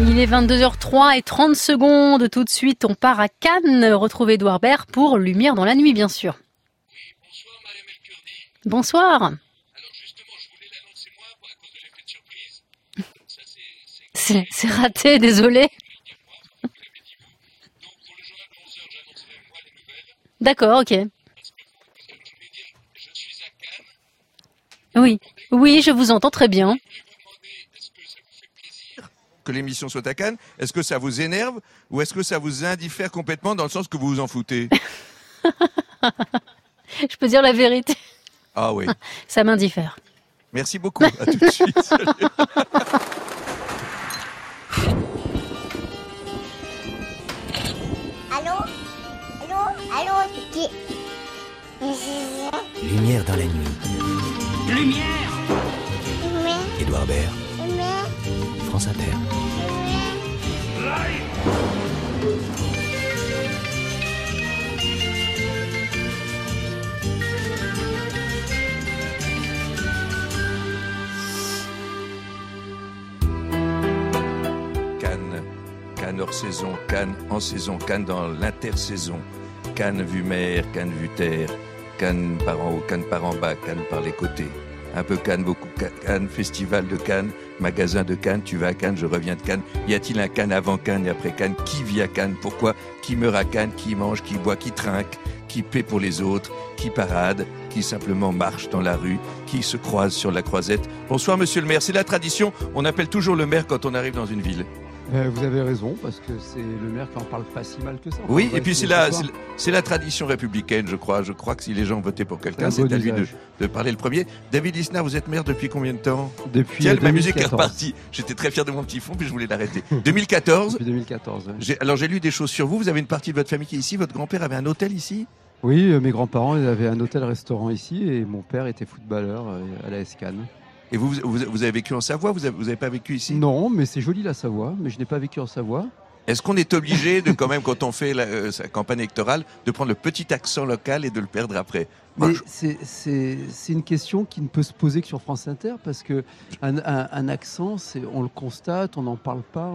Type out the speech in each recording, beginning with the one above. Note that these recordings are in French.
Il est 22h03 et 30 secondes. Tout de suite, on part à Cannes retrouver Édouard Baird pour Lumière dans la nuit, bien sûr. Oui, bonsoir Madame El Kurdi. Bonsoir. Alors justement, je voulais l'annoncer moi à cause de l'effet de surprise. Ça, C'est raté, désolé. donc pour le journal de 11h, j'annoncerai moi les nouvelles. D'accord, ok. Parce que je voulais dire, je suis à Cannes. Oui, je vous entends très bien. Je voulais vous demander, est-ce que ça vous fait plaisir que l'émission soit à Cannes? Est-ce que ça vous énerve ou est-ce que ça vous indiffère complètement dans le sens que vous vous en foutez? Je peux dire la vérité. Ah oui. Ça m'indiffère. Merci beaucoup. À tout de suite. Salut. Allô, c'est qui? Lumière dans la nuit. Édouard Baird, France Inter. Cannes hors saison, Cannes en saison, Cannes dans l'intersaison, Cannes vue mer, Cannes vue terre, Cannes par en haut, Cannes par en bas, Cannes par les côtés. Un peu Cannes, beaucoup Cannes, festival de Cannes, magasin de Cannes, tu vas à Cannes, je reviens de Cannes. Y a-t-il un Cannes avant Cannes et après Cannes? Qui vit à Cannes? Pourquoi? Qui meurt à Cannes? Qui mange? Qui boit? Qui trinque? Qui paie pour les autres? Qui parade? Qui simplement marche dans la rue? Qui se croise sur la croisette? Bonsoir monsieur le maire, c'est la tradition, on appelle toujours le maire quand on arrive dans une ville. Vous avez raison, parce que c'est le maire qui en parle pas si mal que ça. Oui, et puis c'est la tradition républicaine, je crois. Je crois que si les gens votaient pour quelqu'un, c'est à lui de parler le premier. David Lisnard, vous êtes maire depuis combien de temps? Depuis Tiens, 2014. ma musique est repartie. J'étais très fier de mon petit fond, puis je voulais l'arrêter. 2014. Depuis 2014. Ouais. Alors j'ai lu des choses sur vous. Vous avez une partie de votre famille qui est ici. Votre grand-père avait un hôtel ici? Oui, mes grands-parents ils avaient un hôtel-restaurant ici et mon père était footballeur à la Cannes. Et vous avez vécu en Savoie? Vous avez pas vécu ici? Non, mais c'est joli la Savoie, mais je n'ai pas vécu en Savoie. Est-ce qu'on est obligé de, quand même, quand on fait sa campagne électorale, de prendre le petit accent local et de le perdre après? Mais c'est une question qui ne peut se poser que sur France Inter, parce que un accent, on le constate, on n'en parle pas,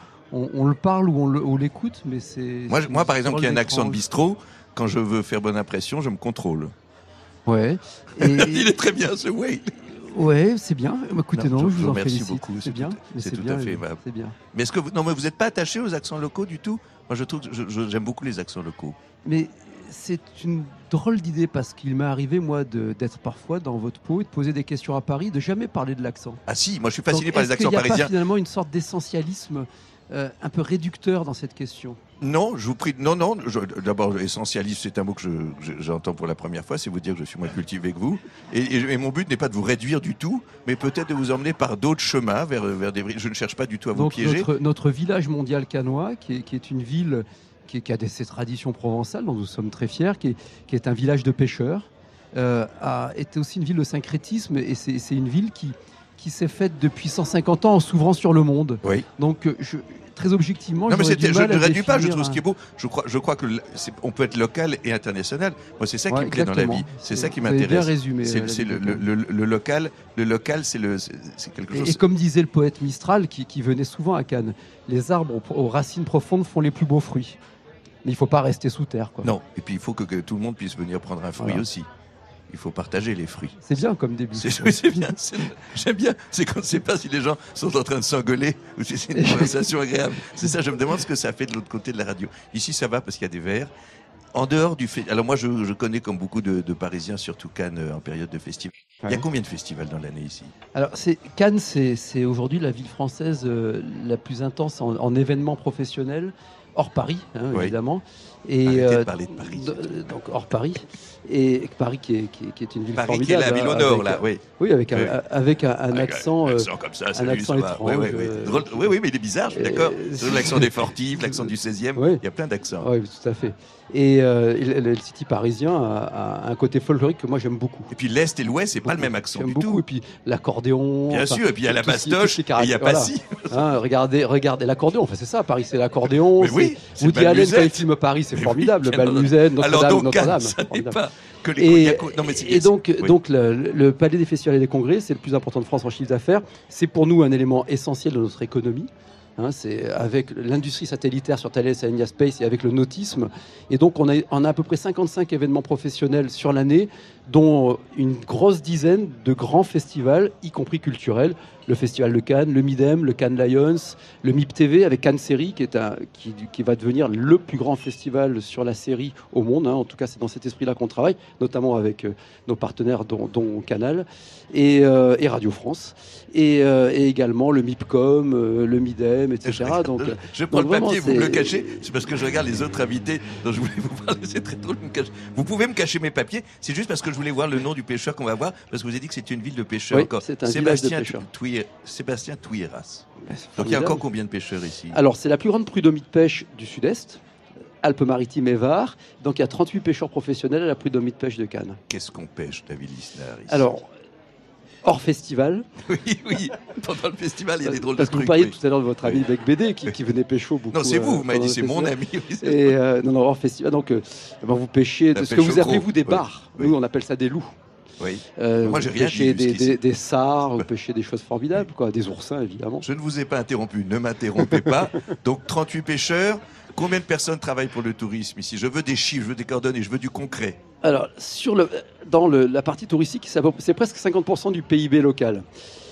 on le parle ou on l'écoute, mais c'est... Moi, par exemple, qui a un accent de bistrot, quand je veux faire bonne impression, je me contrôle. Ouais. Il est très bien, ce Wade. Ouais, c'est bien. Écoutez, je vous en remercie félicite. beaucoup. C'est bien. C'est tout à fait aimable. C'est bien. Mais est-ce que vous n'êtes pas attaché aux accents locaux du tout? Moi, je trouve que j'aime beaucoup les accents locaux. Mais c'est une drôle d'idée, parce qu'il m'est arrivé, moi, d'être parfois dans votre peau et de poser des questions à Paris, de jamais parler de l'accent. Ah si, moi je suis fasciné par les accents parisiens. parisiens. Est-ce qu'il n'y a pas finalement une sorte d'essentialisme un peu réducteur dans cette question? Non, je vous prie. Non. D'abord, essentialiste, c'est un mot que j'entends pour la première fois. C'est vous dire que je suis moins cultivé que vous. Et mon but n'est pas de vous réduire du tout, mais peut-être de vous emmener par d'autres chemins vers des. Je ne cherche pas du tout à vous piéger. Notre village mondial cannois, qui est une ville qui a ses traditions provençales, dont nous sommes très fiers, qui est un village de pêcheurs, a été aussi une ville de syncrétisme, et c'est une ville qui s'est faite depuis 150 ans en s'ouvrant sur le monde. Oui. Donc, très objectivement, non, mais je ne réduis pas. Je définir trouve ce qui est beau. Je crois que on peut être local et international. Moi, c'est ça qui me plaît dans la vie. C'est ça qui m'intéresse. Bien résumé. C'est le local. Le local, c'est quelque chose. Et comme disait le poète Mistral, qui venait souvent à Cannes, les arbres aux racines profondes font les plus beaux fruits. Mais il ne faut pas rester sous terre, quoi. Non. Et puis il faut que tout le monde puisse venir prendre un fruit aussi. Il faut partager les fruits. C'est bien comme début. C'est bien. J'aime bien. C'est qu'on ne sait pas si les gens sont en train de s'engueuler ou si c'est une conversation agréable. C'est ça, je me demande ce que ça fait de l'autre côté de la radio. Ici, ça va parce qu'il y a des verres. En dehors du fait. Alors moi, je connais comme beaucoup de Parisiens, surtout Cannes, en période de festival. Ouais. Il y a combien de festivals dans l'année ici? Alors, Cannes, c'est aujourd'hui la ville française la plus intense en événements professionnels. Hors Paris, oui. Évidemment. Et arrêtez de parler de Paris. Donc hors Paris, et Paris qui est une ville Paris formidable. Qui est la ville au nord, là, oui. Oui, avec un accent, comme ça, un accent étrange. Oui, mais il est bizarre, je suis d'accord. L'accent des Fortifs, l'accent du 16e, il y a plein d'accents. Oui, tout à fait. Et le City parisien a un côté folklorique que moi j'aime beaucoup. Et puis l'Est et l'Ouest, c'est pas le même accent du tout. Et puis l'accordéon. Bien sûr, et puis il y a la bastoche, et il y a Passy. Regardez l'accordéon, c'est ça, Paris c'est l'accordéon. Oui, Woody Allen quand il filme Paris, c'est formidable. Le Balmusette, Notre-Dame. Ça n'est pas que les et donc le Palais des Festivals et des Congrès, c'est le plus important de France en chiffre d'affaires. C'est pour nous un élément essentiel de notre économie. C'est avec l'industrie satellitaire sur Thales Alenia Space et avec le nautisme. Et donc, on a à peu près 55 événements professionnels sur l'année, dont une grosse dizaine de grands festivals, y compris culturels. Le Festival de Cannes, le Midem, le Cannes Lions, le MIP TV avec Cannes Série, qui va devenir le plus grand festival sur la série au monde. En tout cas, c'est dans cet esprit-là qu'on travaille, notamment avec nos partenaires, dont Canal et Radio France. Et également le MIPCOM, le Midem, etc. Je prends le papier, vous me le cachez. C'est parce que je regarde les autres invités dont je voulais vous parler. C'est très drôle de me cacher. Vous pouvez me cacher mes papiers. C'est juste parce que je voulais voir le nom du pêcheur qu'on va voir, parce que vous avez dit que c'est une ville de pêcheurs. Oui, c'est un village de pêcheurs. Sébastien Touilleras. Donc il y a encore combien de pêcheurs ici? Alors c'est la plus grande prud'homie de pêche du Sud-Est, Alpes-Maritimes et Var. Donc il y a 38 pêcheurs professionnels à la prud'homie de pêche de Cannes. Qu'est-ce qu'on pêche, David Lisnard, ici? Alors, hors festival. Oui. Pendant le festival, il y a des drôles de trucs. Parce que vous parliez tout à l'heure de votre ami Bec BD qui venait pécho beaucoup. Non, c'est vous m'avez dit, c'est mon ami. Non, hors festival. Donc, vous pêchez ce que vous appelez, vous, des bars. Oui. Nous, on appelle ça des loups. Oui. Moi, j'ai rien dit. Des sards, vous pêchez des choses formidables, des oursins, évidemment. Je ne vous ai pas interrompu, ne m'interrompez pas. Donc, 38 pêcheurs. Combien de personnes travaillent pour le tourisme ici? Je veux des chiffres, je veux des coordonnées, je veux du concret. Alors, dans la partie touristique, c'est presque 50% du PIB local.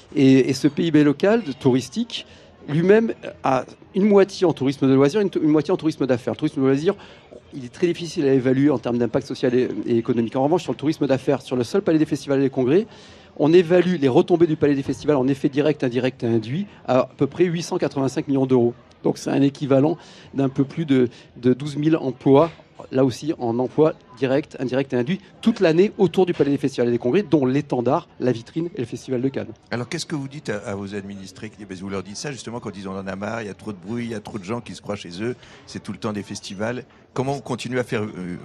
Et ce PIB local, touristique, lui-même a une moitié en tourisme de loisirs, une moitié en tourisme d'affaires. Le tourisme de loisirs, il est très difficile à évaluer en termes d'impact social et économique. En revanche, sur le tourisme d'affaires, sur le seul palais des festivals et des congrès, on évalue les retombées du palais des festivals en effet direct, indirect et induit à peu près 885 millions d'euros. Donc c'est un équivalent d'un peu plus de 12 000 emplois, là aussi en emploi direct, indirect et induit, toute l'année autour du Palais des Festivals et des Congrès, dont l'étendard, la vitrine et le Festival de Cannes. Alors qu'est-ce que vous dites à vos administrés? Vous leur dites ça justement quand ils en ont marre, il y a trop de bruit, il y a trop de gens qui se croient chez eux, c'est tout le temps des festivals. Comment on continue à faire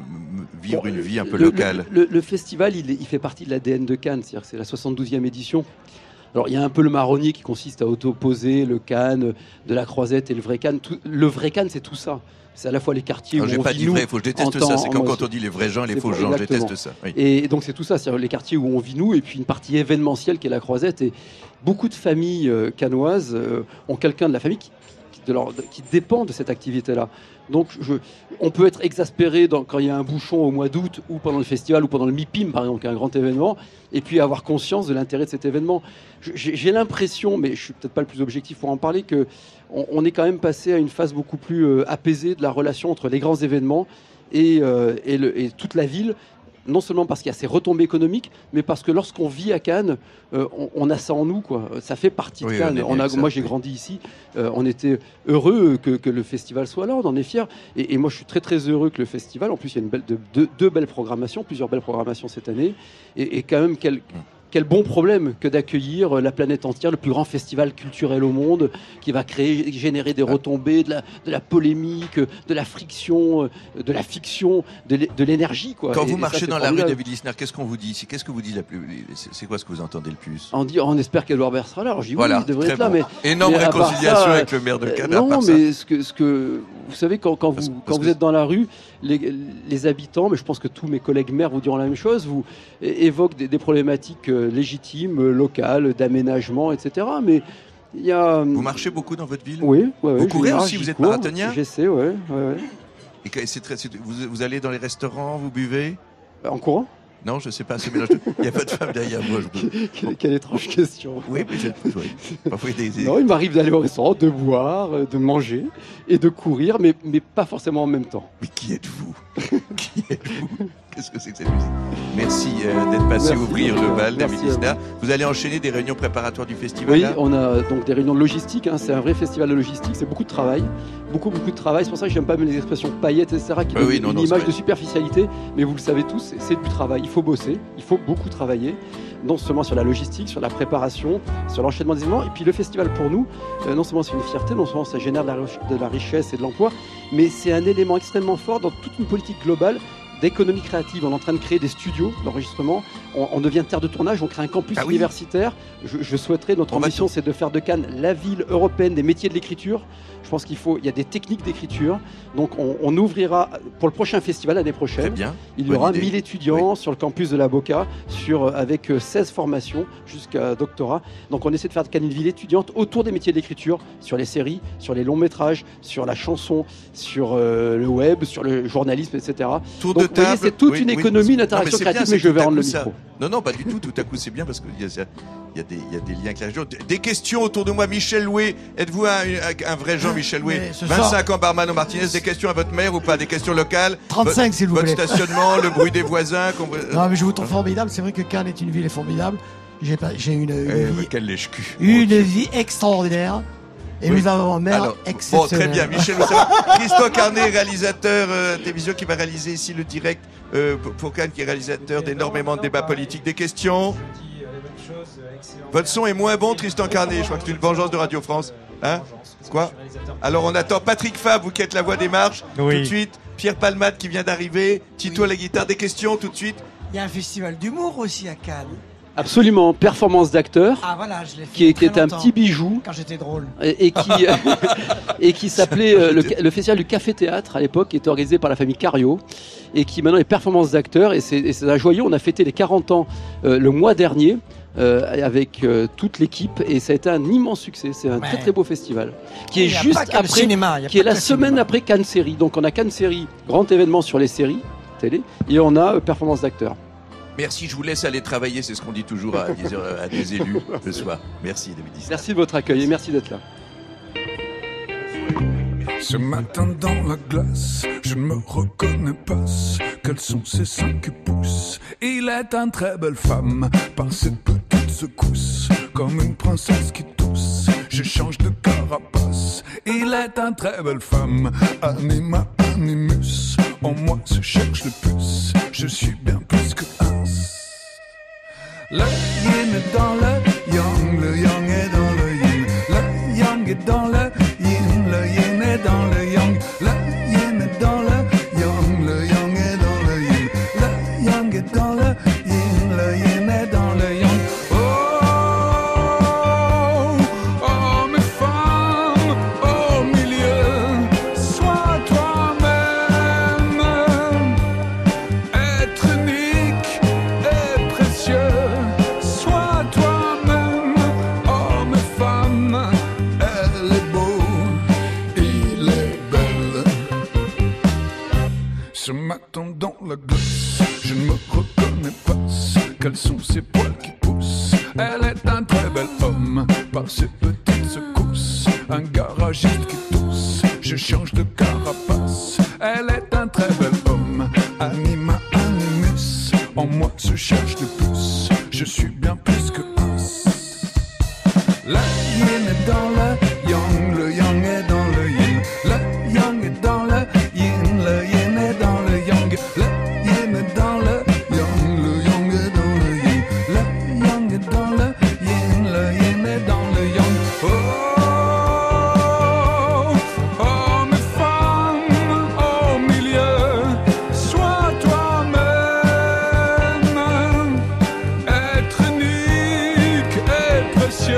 vivre une vie un peu locale? Le festival, il fait partie de l'ADN de Cannes, c'est-à-dire que c'est la 72e édition. Alors, il y a un peu le marronnier qui consiste à auto-opposer le Cannes de la Croisette et le vrai Cannes. Le vrai Cannes, c'est tout ça. C'est à la fois les quartiers où on vit. J'ai pas dit vrai, je déteste ça. C'est comme quand on dit les vrais gens et les faux gens. Je déteste ça. Oui. Et donc, c'est tout ça. C'est les quartiers où on vit, nous, et puis une partie événementielle qui est la Croisette. Et beaucoup de familles cannoises ont quelqu'un de la famille qui dépend de cette activité-là. Donc, on peut être exaspéré quand il y a un bouchon au mois d'août ou pendant le festival ou pendant le MIPIM, par exemple, qui est un grand événement, et puis avoir conscience de l'intérêt de cet événement. J'ai l'impression, mais je ne suis peut-être pas le plus objectif pour en parler, qu'on est quand même passé à une phase beaucoup plus apaisée de la relation entre les grands événements et toute la ville. Non seulement parce qu'il y a ces retombées économiques, mais parce que lorsqu'on vit à Cannes, on a ça en nous, quoi. Ça fait partie de Cannes. Moi, j'ai grandi ici. On était heureux que le festival soit là. On en est fiers. Et moi, je suis très, très heureux que le festival. En plus, il y a deux belles programmations, plusieurs belles programmations cette année. Et quand même, quel bon problème que d'accueillir la planète entière, le plus grand festival culturel au monde, qui va générer des retombées, de la polémique, de la friction, de la fiction, de l'énergie, quoi. Quand vous marchez dans la rue, David Lisnard, qu'est-ce qu'on vous dit ici? Qu'est-ce que vous dit c'est quoi ce que vous entendez le plus? On espère qu'Edouard Baird sera là. Alors, je dis voilà, oui, il devrait être là. Mais énorme réconciliation avec le maire de Cannes. Non, mais ce que vous savez, quand vous êtes dans la rue, les habitants, mais je pense que tous mes collègues maires vous diront la même chose, vous évoquent des problématiques légitimes, locales, d'aménagement, etc. Mais il y a... Vous marchez beaucoup dans votre ville? Oui. Vous courez aussi, vous êtes marathonien? J'essaie, oui. Et vous allez dans les restaurants, vous buvez? En courant? Non, je ne sais pas, ce mélange. Il n'y a pas de femme derrière moi. Quelle étrange question. Oui, peut-être. Parfois, Non, il m'arrive d'aller au restaurant, de boire, de manger et de courir, mais pas forcément en même temps. Mais qui êtes-vous? Qu'est-ce que c'est que cette musique? Merci d'être passé ouvrir le bal, David Lisnard. Vous allez enchaîner des réunions préparatoires du festival? Oui, on a donc des réunions de logistique. C'est un vrai festival de logistique. C'est beaucoup de travail. Beaucoup de travail. C'est pour ça que j'aime pas les expressions paillettes, etc. qui donnent une image de superficialité. Mais vous le savez tous, c'est du travail. Il faut bosser. Il faut beaucoup travailler. Non seulement sur la logistique, sur la préparation, sur l'enchaînement des événements. Et puis le festival pour nous, non seulement c'est une fierté, non seulement ça génère de la richesse et de l'emploi, mais c'est un élément extrêmement fort dans toute une politique globale d'économie créative. On est en train de créer des studios d'enregistrement. On devient terre de tournage, on crée un campus universitaire. Je souhaiterais, notre ambition, c'est de faire de Cannes la ville européenne des métiers de l'écriture. Je pense il y a des techniques d'écriture. Donc on ouvrira pour le prochain festival l'année prochaine. Très bien. Il y aura 1000 étudiants sur le campus de la Boca, avec 16 formations jusqu'à doctorat. Donc on essaie de faire de Cannes une ville étudiante autour des métiers de l'écriture, sur les séries, sur les longs métrages, sur la chanson, sur le web, sur le journalisme, etc. Tour Donc de vous voyez, table. c'est toute une économie, une interaction créative, mais je vais rendre le micro. Non, pas du tout. Tout à coup, c'est bien parce qu'il y a des liens avec la région. Des questions autour de moi. Michel Loué, êtes-vous un vrai Jean-Michel Loué? 25 ans, Barman au Martinez. Des questions à votre mère ou pas? Des questions locales? 35, s'il vous plaît. Votre stationnement, le bruit des voisins. Non, mais je vous trouve formidable. C'est vrai que Cannes est une ville formidable. J'ai une vie extraordinaire. Et nous avons un maire exceptionnel. Bon, très bien. Michel Loué. Christophe Carnet, réalisateur télévision qui va réaliser ici le direct pour Cannes, qui est réalisateur d'énormément de débats politiques. Des questions? Votre son est moins bon, Tristan Carnet. Je crois que c'est une vengeance de Radio France. Hein? Quoi? Alors on attend Patrick Fab, vous qui êtes la voix des marches. Tout de suite, Pierre Palmade qui vient d'arriver. Tito à la guitare. Des questions tout de suite? Il y a un festival d'humour aussi à Cannes. Absolument, performance d'acteur, Ah voilà, je l'ai fait qui très est un longtemps, petit bijou quand j'étais drôle. et qui s'appelait le festival du Café Théâtre à l'époque, qui était organisé par la famille Cario et qui maintenant est performance d'acteur, et c'est un joyeux. On a fêté les 40 ans le mois dernier avec toute l'équipe, et ça a été un immense succès. C'est un très très beau festival qui est juste après, qui est la semaine après Cannes Série. Donc on a Cannes Série, grand événement sur les séries télé, et on a performance d'acteur. Merci, je vous laisse aller travailler, c'est ce qu'on dit toujours à des élus le soir. Merci David Disney. Merci de votre accueil et merci d'être là. Ce matin dans la glace, je ne me reconnais pas. Quels sont ces 5 pouces? Il est une très belle femme, par ses petites secousses, comme une princesse qui tousse. Je change de carapace. Il est une très belle femme, anima animus. En moi se cherche le plus, je suis bien plus que un. Le yin est dans le yang est dans le yin. Le yang est dans le yin est dans le yang. Le yin est dans le yang est dans le yin. Le yang est dans le yin est dans le yang. Oh, mes femmes, au milieu, sois toi-même. Être unique et précieux. Ce matin dans la glace, je ne me reconnais pas. Quels sont ces poils qui poussent? Elle est un très bel homme, par ses petites secousses. Un garagiste qui tousse, je change de carapace. Elle est un très bel homme, anima animus. En moi se cherche le plus, je suis bien plus que un. Le yin est dans le yang est dans le yin. Le yang est dans le yin est dans le yang. Le yin est dans le yang est dans le yin. Le yang est dans le yin est dans le yang. Oh, mes femmes au milieu, sois toi-même. Être unique et précieux.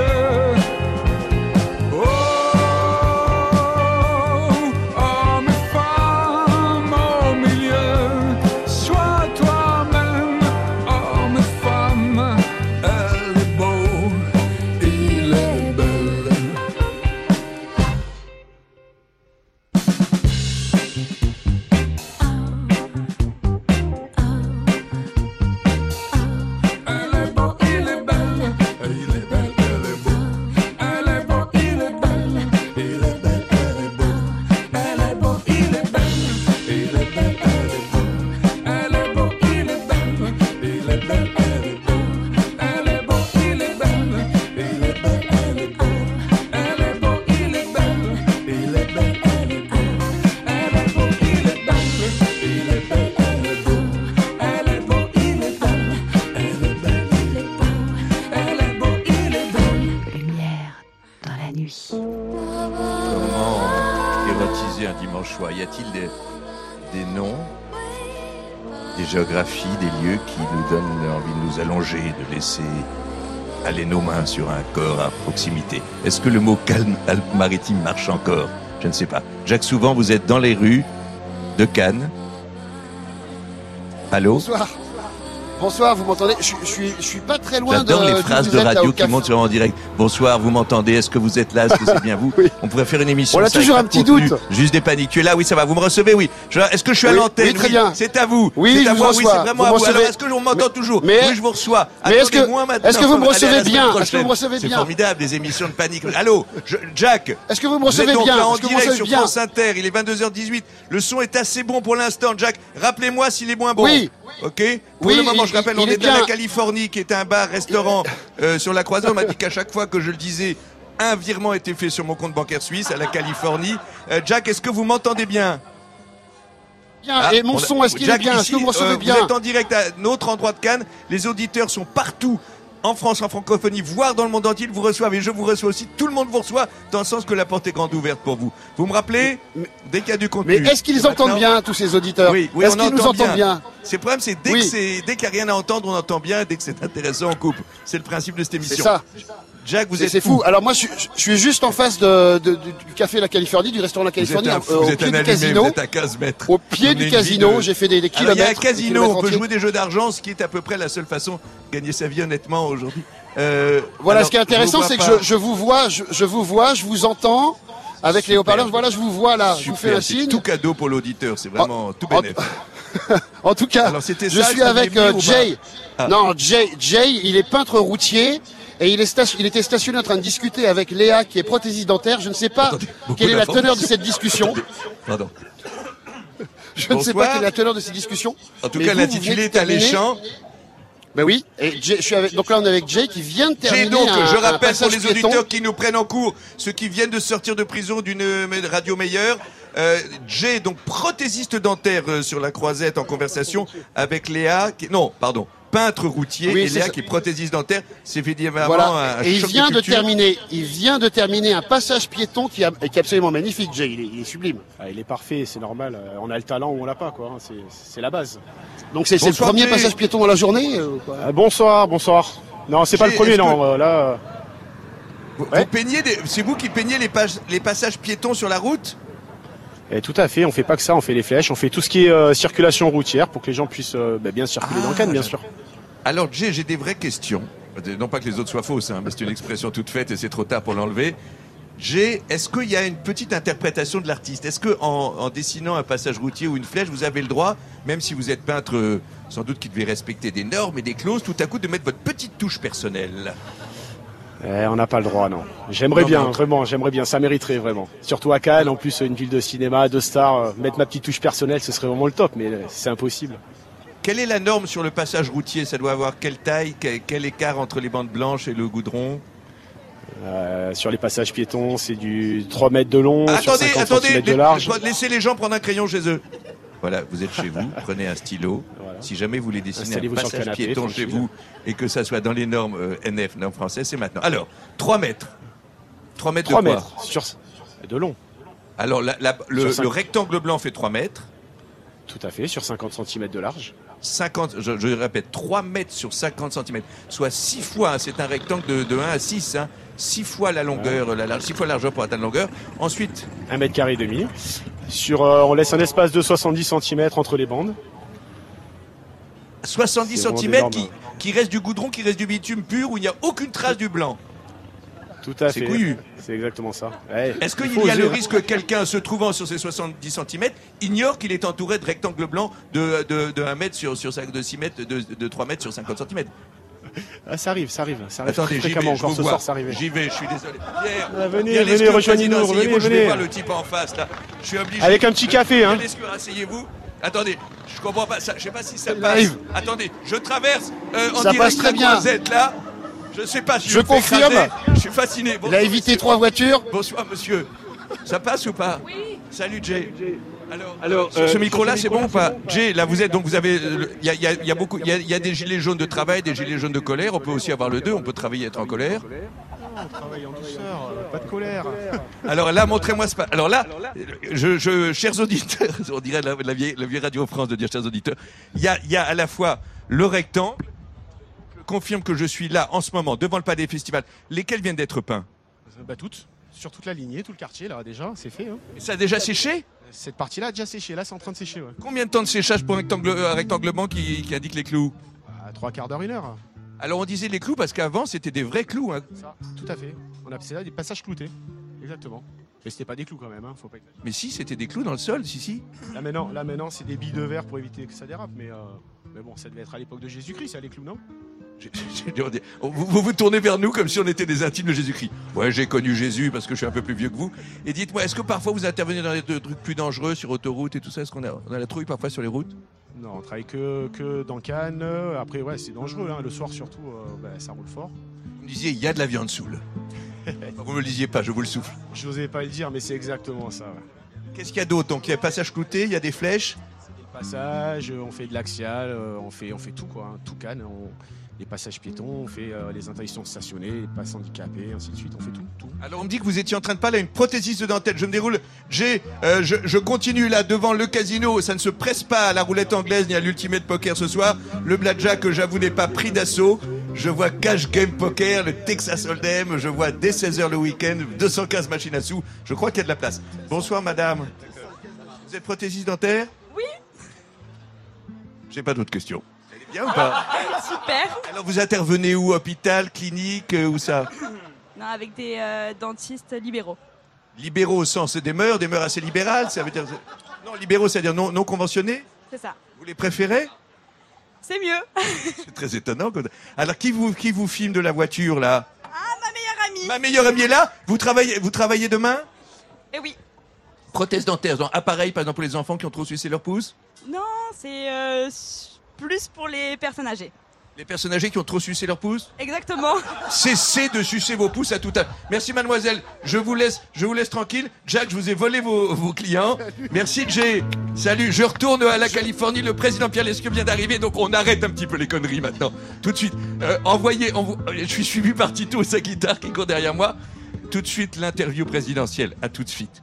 érotiser un dimanche soir? Y a-t-il des noms des géographies, des lieux qui nous donnent envie de nous allonger, de laisser aller nos mains sur un corps à proximité. Est-ce que le mot Alpes-Maritimes marche encore? Je ne sais pas. Jacques, souvent vous êtes dans les rues de Cannes. Allô? Bonsoir. Bonsoir, vous m'entendez? Je suis pas très loin de... J'adore les phrases de radio qui montent en direct. Bonsoir, vous m'entendez? Est-ce que vous êtes là? Est-ce que c'est bien vous? Oui. On pourrait faire une émission. On a toujours un petit doute. Juste des paniques. Tu es là? Oui, ça va. Vous me recevez? Oui. Est-ce que je suis à l'antenne? Oui, très bien. C'est à vous. Oui, c'est à je moi. vous Oui, reçois. c'est vraiment à vous. Alors, est-ce que on m'entend toujours? Oui, je vous reçois. Mais est-ce que vous me recevez Allez, bien? Est-ce que vous me recevez bien? C'est formidable, des émissions de panique. Allô, Jack. Est-ce que vous me recevez donc bien? là en Est-ce que vous me direct recevez sur bien? France Inter. Il est 22h18. Le son est assez bon pour l'instant, Jack. Rappelez-moi s'il est moins bon. Oui. Ok. Pour le moment, je rappelle, on est à la Californie, qui est un bar-restaurant sur la Croisette. On m'a dit qu'à chaque fois que je le disais, un virement était fait sur mon compte bancaire suisse à la Californie. Jack, est-ce que vous m'entendez bien? Bien. Et mon son, est-ce qu'il est bien? Est-ce que vous me recevez bien? Vous êtes en direct à notre endroit de Cannes. Les auditeurs sont partout. En France, en francophonie, voire dans le monde entier, ils vous reçoivent et je vous reçois aussi. Tout le monde vous reçoit dans le sens que la porte est grande ouverte pour vous. Vous me rappelez? Dès qu'il y a du contenu. Mais est-ce qu'ils entendent bien, tous ces auditeurs? Oui, est-ce qu'ils nous entendent bien? Le problème, c'est dès qu'il n'y a rien à entendre, on entend bien. Dès que c'est intéressant, on coupe. C'est le principe de cette émission. C'est ça. Jack, vous êtes c'est fou. Alors moi, je suis juste en face du café La Californie, du restaurant La Californie, au pied du casino. Vous êtes à 15 mètres. Au pied du casino, j'ai fait des kilomètres. Il y a un casino, on peut jouer des jeux d'argent, ce qui est à peu près la seule façon de gagner sa vie honnêtement aujourd'hui. Voilà, ce qui est intéressant, c'est que je vous vois, je vous entends avec les haut-parleurs. Voilà, je vous vois là. Super, je vous fais un signe. Tout cadeau pour l'auditeur, c'est vraiment tout bénéf. En tout cas, je suis avec Jay. Non, Jay, il est peintre routier. Et il était stationné en train de discuter avec Léa, qui est prothésiste dentaire. Je ne sais pas quelle est la teneur de cette discmission. Pardon. Je ne sais pas quelle est la teneur de cette discussion. En tout cas, l'intitulé est alléchant. Ben oui. Et donc là, on est avec Jay qui vient de terminer. Jay, donc, je rappelle pour les auditeurs qui nous prennent en cours, ceux qui viennent de sortir de prison d'une radio meilleure. Jay, donc prothésiste dentaire sur la Croisette, en conversation avec Léa. Peintre routier, et Léa qui est prothésiste dentaire. C'est évidemment un et choc il vient de terminer un passage piéton qui est absolument magnifique, Jay. Il est sublime. Il est parfait, c'est normal. On a le talent ou on l'a pas, quoi. C'est la base. Donc c'est le premier passage piéton dans la journée quoi. Bonsoir. Non, c'est pas le premier, non. Là. Vous peignez c'est vous qui peignez les passages piétons sur la route? Et tout à fait, on fait pas que ça, on fait les flèches, on fait tout ce qui est circulation routière pour que les gens puissent bien circuler dans Cannes, bien sûr. Alors Jay, j'ai des vraies questions. Non pas que les autres soient fausses, mais c'est une expression toute faite et c'est trop tard pour l'enlever. Jay, est-ce qu'il y a une petite interprétation de l'artiste? Est-ce que en dessinant un passage routier ou une flèche, vous avez le droit, même si vous êtes peintre, sans doute qui devez respecter des normes et des clauses, tout à coup de mettre votre petite touche personnelle? On n'a pas le droit, non. J'aimerais bien, ça mériterait vraiment. Surtout à Cannes, en plus une ville de cinéma, de stars, mettre ma petite touche personnelle, ce serait vraiment le top, mais c'est impossible. Quelle est la norme sur le passage routier? Ça doit avoir quelle taille, quel écart entre les bandes blanches et le goudron? Sur les passages piétons, c'est du 3 mètres de long, sur 50 cm de large. Laissez les gens prendre un crayon chez eux. Voilà, vous êtes chez vous, prenez un stylo. Voilà. Si jamais vous voulez dessiner un passage piéton chez vous et que ça soit dans les normes NF, normes françaises, c'est maintenant. Alors, 3 mètres. 3 mètres 3 de quoi? mètres de long. Alors, le rectangle blanc fait 3 mètres. Tout à fait, sur 50 cm de large. 50, je répète, 3 mètres sur 50 cm, soit 6 fois, c'est un rectangle de 1 à 6, 6 fois la longueur, 6 fois la largeur pour atteindre la longueur. Ensuite, 1 mètre carré et demi. On laisse un espace de 70 cm entre les bandes. 70 cm qui reste du goudron, qui reste du bitume pur, où il n'y a aucune trace du blanc. Tout à fait. C'est couillu. C'est exactement ça. Est-ce qu'il y a le risque que quelqu'un se trouvant sur ces 70 cm ignore qu'il est entouré de rectangles blancs de 1 mètre sur 5, de 6 mètres, de 3 mètres sur 50 cm? Ça arrive. Attendez, fréquemment encore ce soir, ça arrive. J'y vais, je suis désolé. Pierre, venez, rejoignez-nous, Je vais venez. voir le type en face, là. Je suis obligé. Avec un petit café, hein. Asseyez-vous. Attendez, je comprends pas ça. Je sais pas si ça passe. Arrive. Attendez, je traverse en ça direct passe très bien. Croisette, là. Je sais pas. Je confirme. Je suis fasciné. Il a évité 3 voitures. Bonsoir, monsieur. Ça passe ou pas? Oui. Salut, Jay. Alors, ce micro-là, c'est bon ou pas? Jay, là, vous avez, il y a des gilets jaunes de travail, des gilets jaunes de colère. On peut aussi avoir le deux. On peut travailler et être en colère. on travaille en douceur, pas de colère. Alors là, montrez-moi ce... Alors là, chers auditeurs, on dirait la vieille Radio France de dire chers auditeurs, il y a à la fois le rectangle, je confirme que je suis là en ce moment, devant le Palais des Festivals. Lesquels viennent d'être peints? Toutes. Sur toute la lignée, tout le quartier, là, déjà, c'est fait. Hein. Et ça a déjà séché? Cette partie-là a déjà séché, là, c'est en train de sécher. Ouais. Combien de temps de séchage pour un rectanglement qui indique les clous? 3 quarts d'heure, 1 heure. Alors on disait les clous parce qu'avant c'était des vrais clous. Hein. Ça, tout à fait. On appelait ça des passages cloutés. Exactement. Mais c'était pas des clous quand même, hein. Faut pas exagérer. Mais si, c'était des clous dans le sol, si. Là maintenant c'est des billes de verre pour éviter que ça dérape. Mais bon, ça devait être à l'époque de Jésus-Christ, ça, les clous, non? Vous tournez vers nous comme si on était des intimes de Jésus-Christ. Ouais, j'ai connu Jésus parce que je suis un peu plus vieux que vous. Et dites-moi, est-ce que parfois vous intervenez dans des trucs plus dangereux sur autoroute et tout ça? Est-ce qu'on a la trouille parfois sur les routes? Non, on travaille que dans Cannes. Après, ouais, c'est dangereux. Hein. Le soir, surtout, ça roule fort. Vous me disiez, il y a de la viande saoule. Vous me le disiez pas, je vous le souffle. Je n'osais pas le dire, mais c'est exactement ça. Ouais. Qu'est-ce qu'il y a d'autre? Donc, il y a passage clouté, il y a des flèches. Des passages, on fait de l'axial, on fait tout, quoi. Hein. Tout Cannes. Les passages piétons, on fait les interdictions stationnées, les passes handicapés, ainsi de suite, on fait tout. Alors on me dit que vous étiez en train de parler à une prothésiste de dentelle. Je me déroule, je continue là devant le casino, ça ne se presse pas à la roulette anglaise ni à l'ultimate poker ce soir. Le blackjack, j'avoue, n'est pas pris d'assaut. Je vois Cash Game Poker, le Texas Hold'em, je vois dès 16h le week-end, 215 machines à sous. Je crois qu'il y a de la place. Bonsoir madame. Vous êtes prothésiste dentaire? Oui. J'ai pas d'autres questions. Bien ou pas? Super. Alors vous intervenez où? Hôpital, clinique, où ça? Non, avec des dentistes libéraux. Libéraux au sens des mœurs assez libérales, ça veut dire... Non, libéraux, c'est-à-dire non conventionnés? C'est ça. Vous les préférez? C'est mieux. C'est très étonnant. Alors qui vous filme de la voiture là? Ah, ma meilleure amie. Ma meilleure amie est là? Vous travaillez demain? Eh oui. Prothèse dentaire, genre appareil par exemple pour les enfants qui ont trop sucé leur pouce? Non, c'est plus pour les personnes âgées. Les personnes âgées qui ont trop sucé leur pouce? Exactement. Cessez de sucer vos pouces à tout à l'heure. Merci mademoiselle, je vous laisse tranquille. Jack, je vous ai volé vos clients. Merci Jay. Salut, je retourne à la Californie. Le président Pierre Lescure vient d'arriver, donc on arrête un petit peu les conneries maintenant. Tout de suite. Je suis suivi par Tito et sa guitare qui court derrière moi. Tout de suite, l'interview présidentielle. À tout de suite.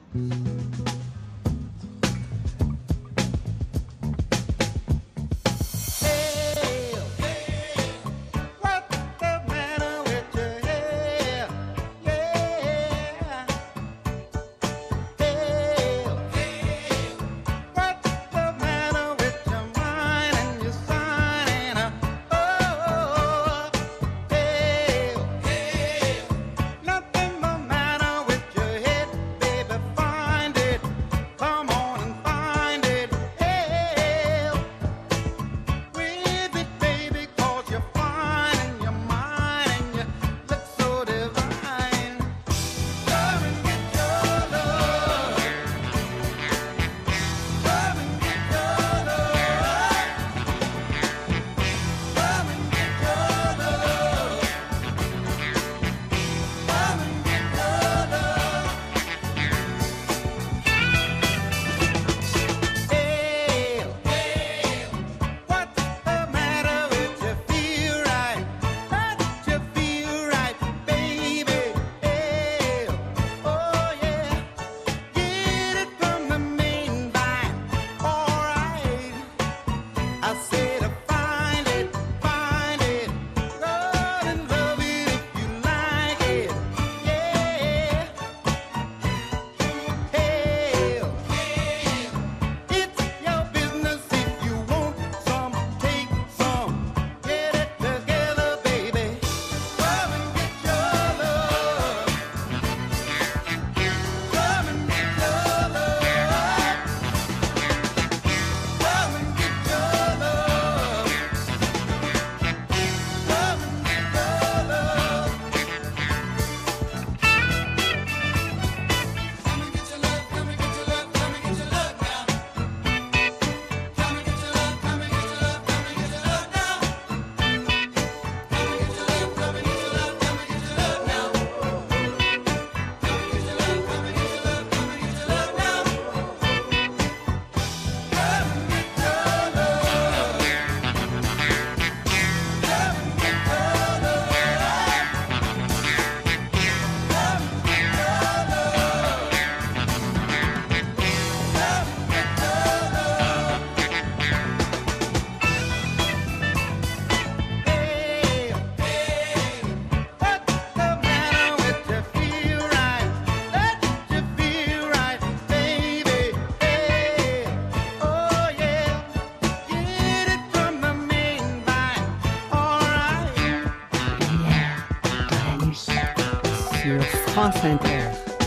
France Inter.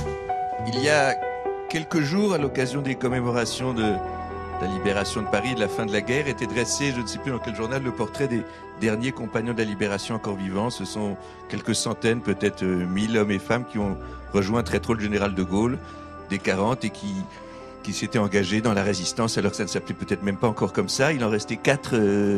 Il y a quelques jours, à l'occasion des commémorations de la libération de Paris, de la fin de la guerre, était dressé, je ne sais plus dans quel journal, le portrait des derniers compagnons de la libération encore vivants. Ce sont quelques centaines, peut-être 1000 hommes et femmes qui ont rejoint très tôt le général de Gaulle, des 40, et qui s'étaient engagés dans la résistance, alors que ça ne s'appelait peut-être même pas encore comme ça. Il en restait 4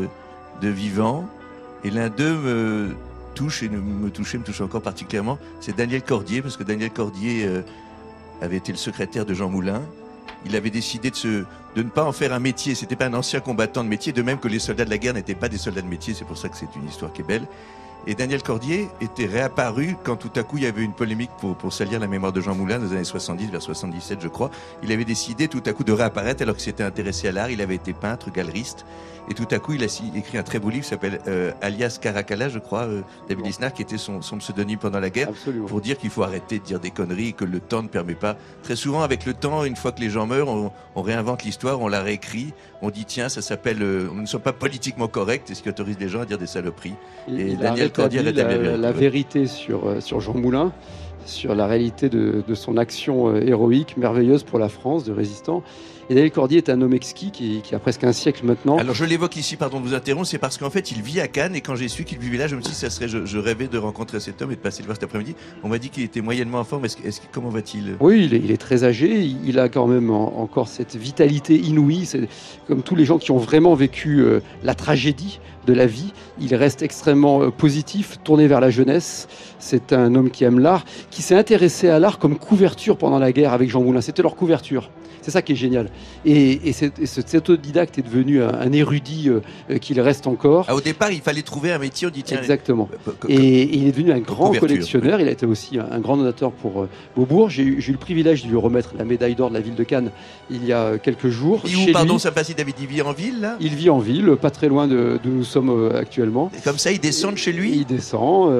de vivants, et l'un d'eux me touche encore particulièrement, c'est Daniel Cordier, parce que Daniel Cordier avait été le secrétaire de Jean Moulin. Il avait décidé de ne pas en faire un métier. C'était pas un ancien combattant de métier, de même que les soldats de la guerre n'étaient pas des soldats de métier. C'est pour ça que c'est une histoire qui est belle. Et Daniel Cordier était réapparu quand tout à coup il y avait une polémique pour salir la mémoire de Jean Moulin dans les années 70, vers 77 je crois. Il avait décidé tout à coup de réapparaître alors qu'il s'était intéressé à l'art. Il avait été peintre, galeriste. Et tout à coup il a écrit un très beau livre qui s'appelle Alias Caracalla, je crois, David Lisnard, qui était son pseudonyme pendant la guerre. Absolument. Pour dire qu'il faut arrêter de dire des conneries, que le temps ne permet pas. Très souvent avec le temps, une fois que les gens meurent, on réinvente l'histoire, on la réécrit. On dit tiens, ça s'appelle nous ne sommes pas politiquement corrects, c'est ce qui autorise les gens à dire des saloperies. Et Daniel Cordier rétablit la vérité sur Jean Moulin, sur la réalité de son action héroïque, merveilleuse pour la France, de résistant. Et Daniel Cordier est un homme exquis qui a presque un siècle maintenant. Alors je l'évoque ici, pardon de vous interrompre, c'est parce qu'en fait il vit à Cannes, et quand j'ai su qu'il vivait là, je me suis dit je rêvais de rencontrer cet homme et de passer le voir cet après-midi. On m'a dit qu'il était moyennement en forme. Comment va-t-il ? Oui, il est très âgé, il a quand même encore cette vitalité inouïe. C'est comme tous les gens qui ont vraiment vécu la tragédie de la vie, il reste extrêmement positif, tourné vers la jeunesse. C'est un homme qui aime l'art, qui s'est intéressé à l'art comme couverture pendant la guerre avec Jean Moulin. C'était leur couverture. C'est ça qui est génial. Et cet autodidacte est devenu un érudit qu'il reste encore. Au départ, il fallait trouver un métier, on dit tiens. Exactement. Et il est devenu un grand collectionneur. Oui. Il a été aussi un grand donateur pour Beaubourg. J'ai eu le privilège de lui remettre la médaille d'or de la ville de Cannes il y a quelques jours. Et où, pardon, ça passe, David, il vit en ville, là ? Il vit en ville, pas très loin d'où nous sommes actuellement. Et comme ça, il descend de chez lui ? Il descend,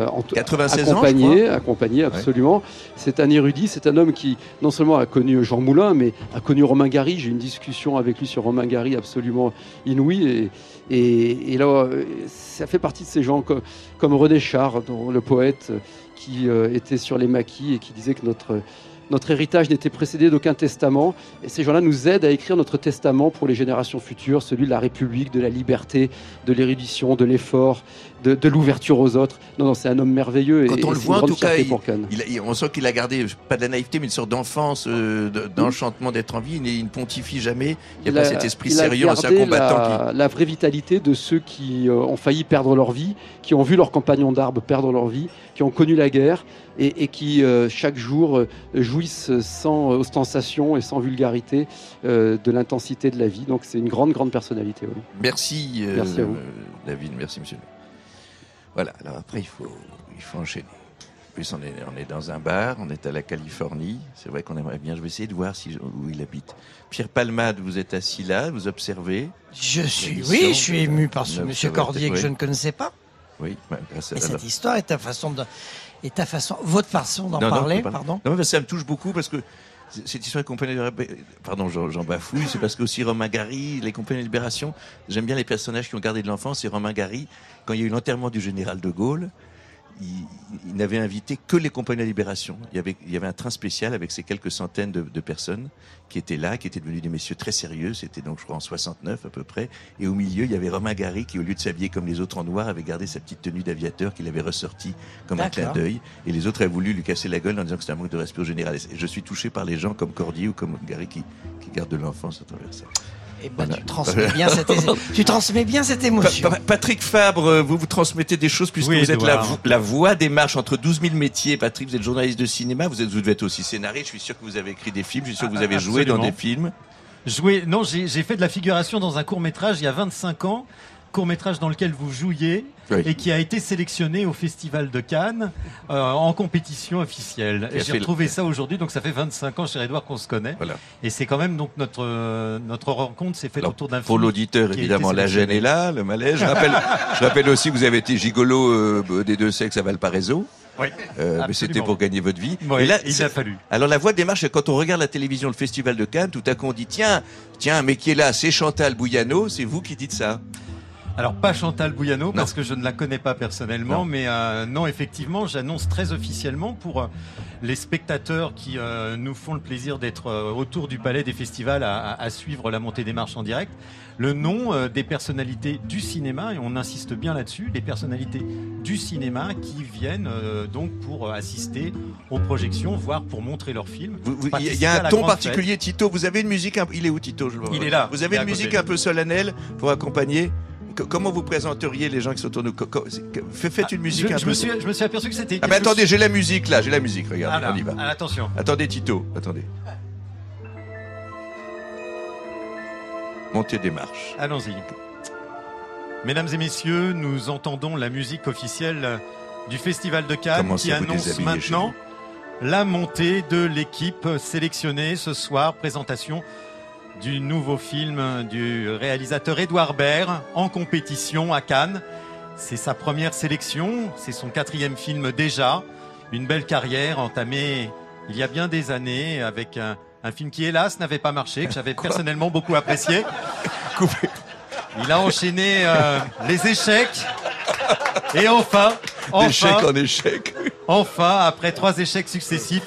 96 ans, je crois. Accompagné, absolument. Ouais. C'est un érudit, c'est un homme qui non seulement a connu Jean Moulin, mais a connu Romain Gary. J'ai eu une discussion avec lui sur Romain Gary absolument inouïe. Et là, ça fait partie de ces gens comme René Char, le poète, qui était sur les maquis et qui disait que notre héritage n'était précédé d'aucun testament. Et ces gens-là nous aident à écrire notre testament pour les générations futures, celui de la République, de la liberté, de l'érudition, de l'effort, de l'ouverture aux autres. Non, c'est un homme merveilleux. Quand on le voit, en tout cas, on sent qu'il a gardé, pas de la naïveté, mais une sorte d'enfance, d'enchantement d'être en vie. Il ne pontifie jamais. Il n'y a pas cet esprit sérieux, ancien combattant. La vraie vitalité de ceux qui ont failli perdre leur vie, qui ont vu leurs compagnons d'armes perdre leur vie, qui ont connu la guerre et qui, chaque jour, jouissent sans ostentation et sans vulgarité de l'intensité de la vie. Donc c'est une grande personnalité. Oui. Merci à vous. David, merci monsieur. Voilà, alors après il faut enchaîner. En plus on est dans un bar, on est à la Californie, c'est vrai qu'on aimerait bien, je vais essayer de voir où il habite. Pierre Palmade, vous êtes assis là, vous observez. Je suis ému par ce monsieur Cordier que je ne connaissais pas. Oui. Et cette histoire est votre façon d'en parler, pardon. Non, mais ça me touche beaucoup parce que cette histoire des compagnies de... Pardon, j'en bafouille, c'est parce que aussi Romain Gary, les compagnies de libération, j'aime bien les personnages qui ont gardé de l'enfance, et Romain Gary, quand il y a eu l'enterrement du général de Gaulle, il n'avait invité que les compagnies de libération. Il y avait un train spécial avec ces quelques centaines de personnes qui étaient là, qui étaient devenus des messieurs très sérieux. C'était donc, je crois, en 69 à peu près. Et au milieu, il y avait Romain Gary qui, au lieu de s'habiller comme les autres en noir, avait gardé sa petite tenue d'aviateur qu'il avait ressortie comme un clin d'œil. Et les autres avaient voulu lui casser la gueule en disant que c'était un manque de respect au général. Et je suis touché par les gens comme Cordier ou comme Gary qui gardent de l'enfance à travers ça. Eh ben, voilà. Tu transmets bien cette émotion. Patrick Fabre, vous transmettez des choses puisque vous êtes la voix des marches entre 12 000 métiers. Patrick, vous êtes journaliste de cinéma, vous devez être aussi scénariste. Je suis sûr que vous avez écrit des films, je suis sûr que vous avez joué dans des films. Non, j'ai fait de la figuration dans un court-métrage il y a 25 ans. Court-métrage dans lequel vous jouiez et qui a été sélectionné au Festival de Cannes en compétition officielle. Et j'ai retrouvé ça aujourd'hui, donc ça fait 25 ans, cher Édouard, qu'on se connaît. Voilà. Et c'est quand même, donc, notre rencontre s'est faite autour d'un film. Pour l'auditeur, évidemment, la gêne est là, le malaise. Je rappelle aussi que vous avez été gigolo des deux sexes à Valparaiso. Oui, mais c'était pour gagner votre vie. Oui, et là, il a fallu. Alors la voix des marches, quand on regarde la télévision, le Festival de Cannes, tout à coup on dit tiens, mais qui est là, c'est Chantal Bouillano, c'est vous qui dites ça. Alors pas Chantal Bouillano parce que je ne la connais pas personnellement, mais non, effectivement, j'annonce très officiellement pour les spectateurs qui nous font le plaisir d'être autour du Palais des Festivals à suivre la montée des marches en direct, le nom des personnalités du cinéma, et on insiste bien là-dessus, des personnalités du cinéma qui viennent donc pour assister aux projections, voire pour montrer leurs films. Il y a un ton particulier, Tito. Vous avez une musique, il est où Tito? Il est là. Vous avez une musique un peu solennelle pour accompagner? Comment vous présenteriez les gens qui sont autour de nous? Faites une musique un peu... Je me suis aperçu que c'était... Ah mais attendez, j'ai la musique là, regardez, on y va. Attention. Attendez Tito, attendez. Montée des marches. Allons-y. Mesdames et messieurs, nous entendons la musique officielle du Festival de Cannes qui annonce maintenant la montée de l'équipe sélectionnée ce soir. Présentation du nouveau film du réalisateur Edouard Baird en compétition à Cannes. C'est sa première sélection, c'est son 4e film déjà. Une belle carrière entamée il y a bien des années avec un film qui hélas n'avait pas marché, que j'avais personnellement beaucoup apprécié. Il a enchaîné les échecs et enfin, d'échec en échec. Enfin, après 3 échecs successifs,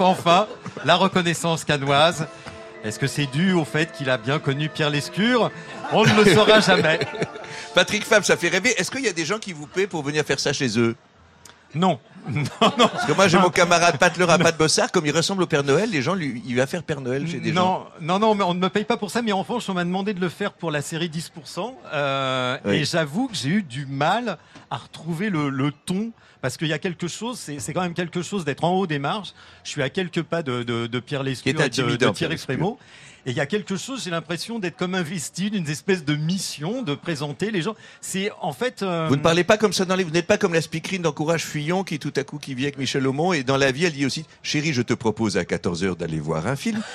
la reconnaissance cannoise. Est-ce que c'est dû au fait qu'il a bien connu Pierre Lescure? On ne le saura jamais. Patrick Fabre, ça fait rêver. Est-ce qu'il y a des gens qui vous paient pour venir faire ça chez eux? Non. Parce que moi, j'ai mon camarade Pat Le Rapat Bossard, comme il ressemble au Père Noël, les gens, il va faire Père Noël chez des gens. Non, mais on ne me paye pas pour ça, mais en revanche, on m'a demandé de le faire pour la série 10%. Oui. Et j'avoue que j'ai eu du mal à retrouver le ton. Parce qu'il y a quelque chose, c'est quand même quelque chose d'être en haut des marches. Je suis à quelques pas de Pierre Lescure et de Thierry Frémaux. Et il y a quelque chose, j'ai l'impression d'être comme investi d'une espèce de mission, de présenter les gens. C'est en fait... Vous ne parlez pas comme ça dans les... Vous n'êtes pas comme la speakerine dans Courage Fuyon qui tout à coup qui vit avec Michel Aumont et dans la vie elle dit aussi « Chérie, je te propose à 14h d'aller voir un film.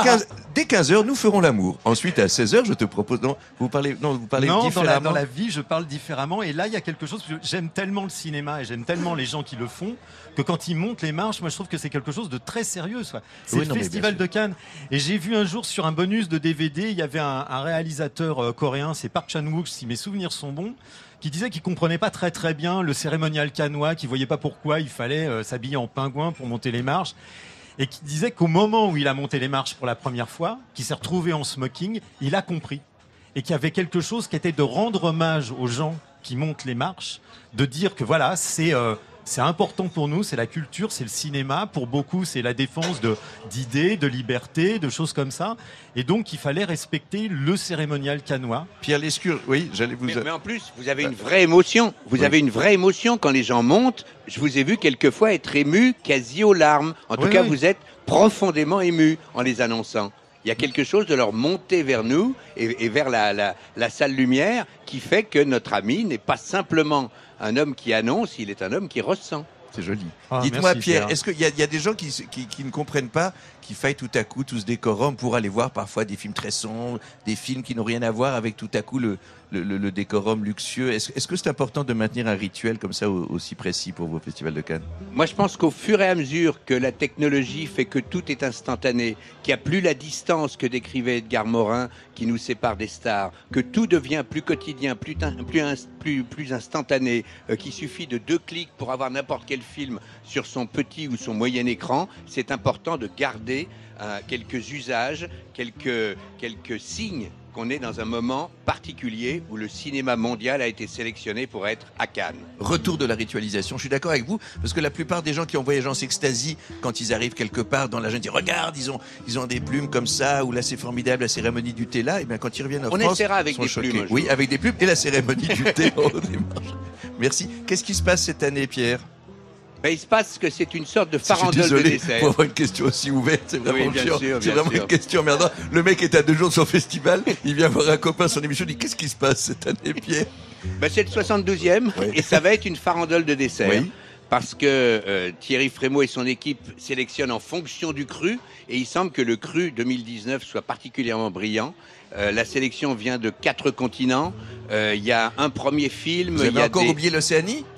Dès 15h, nous ferons l'amour. Ensuite, à 16h, je te propose... » Non, vous parlez différemment. Dans la vie, je parle différemment. Et là, il y a quelque chose... J'aime tellement le cinéma et j'aime tellement les gens qui le font que quand ils montent les marches, moi je trouve que c'est quelque chose de très sérieux. C'est le Festival de Cannes. Et j'ai vu un jour sur un bonus de DVD, il y avait un réalisateur coréen, c'est Park Chan-wook, si mes souvenirs sont bons, qui disait qu'il comprenait pas très bien le cérémonial cannois, qu'il voyait pas pourquoi il fallait s'habiller en pingouin pour monter les marches. Et qui disait qu'au moment où il a monté les marches pour la première fois, qu'il s'est retrouvé en smoking, il a compris. Et qu'il y avait quelque chose qui était de rendre hommage aux gens qui montent les marches, de dire que voilà, c'est important pour nous, c'est la culture, c'est le cinéma. Pour beaucoup, c'est la défense d'idées, de liberté, de choses comme ça. Et donc, il fallait respecter le cérémonial cannois. Pierre Lescure, oui, j'allais vous... Mais en plus, vous avez une vraie émotion. Vous avez une vraie émotion quand les gens montent. Je vous ai vu quelquefois être ému quasi aux larmes. En tout cas, vous êtes profondément ému en les annonçant. Il y a quelque chose de leur montée vers nous et vers la salle lumière qui fait que notre ami n'est pas simplement un homme qui annonce, il est un homme qui ressent. C'est joli. Dites-moi Pierre, est-ce qu'il y a des gens qui ne comprennent pas qu'il faille tout à coup tout ce décorum pour aller voir parfois des films très sombres, des films qui n'ont rien à voir avec tout à coup le décorum luxueux? Est-ce que c'est important de maintenir un rituel comme ça aussi précis pour vos festivals de Cannes? Moi je pense qu'au fur et à mesure que la technologie fait que tout est instantané, qu'il n'y a plus la distance que décrivait Edgar Morin qui nous sépare des stars, que tout devient plus quotidien, plus instantané, qu'il suffit de 2 clics pour avoir n'importe quel film sur son petit ou son moyen écran, c'est important de garder quelques usages, quelques signes qu'on est dans un moment particulier où le cinéma mondial a été sélectionné pour être à Cannes. Retour de la ritualisation, je suis d'accord avec vous, parce que la plupart des gens qui ont voyagé en s'extasient quand ils arrivent quelque part dans la jungle, ils disent regarde, ils ont des plumes comme ça, ou là c'est formidable, la cérémonie du thé là, et bien quand ils reviennent en France, on essaiera avec des plumes. Oui, avec des plumes et la cérémonie du thé en haut des marches. Merci. Qu'est-ce qui se passe cette année, Pierre? Il se passe que c'est une sorte de farandole de dessert. Pour avoir une question aussi ouverte, c'est vraiment une question merdante. Le mec est à 2 jours de son festival, il vient voir un copain sur son émission, il dit qu'est-ce qui se passe cette année, Pierre? C'est le 72e et ça va être une farandole de dessert. Oui. Parce que Thierry Frémaux et son équipe sélectionnent en fonction du cru et il semble que le cru 2019 soit particulièrement brillant. La sélection vient de 4 continents. Il y a un premier film. Vous avez encore oublié l'Océanie?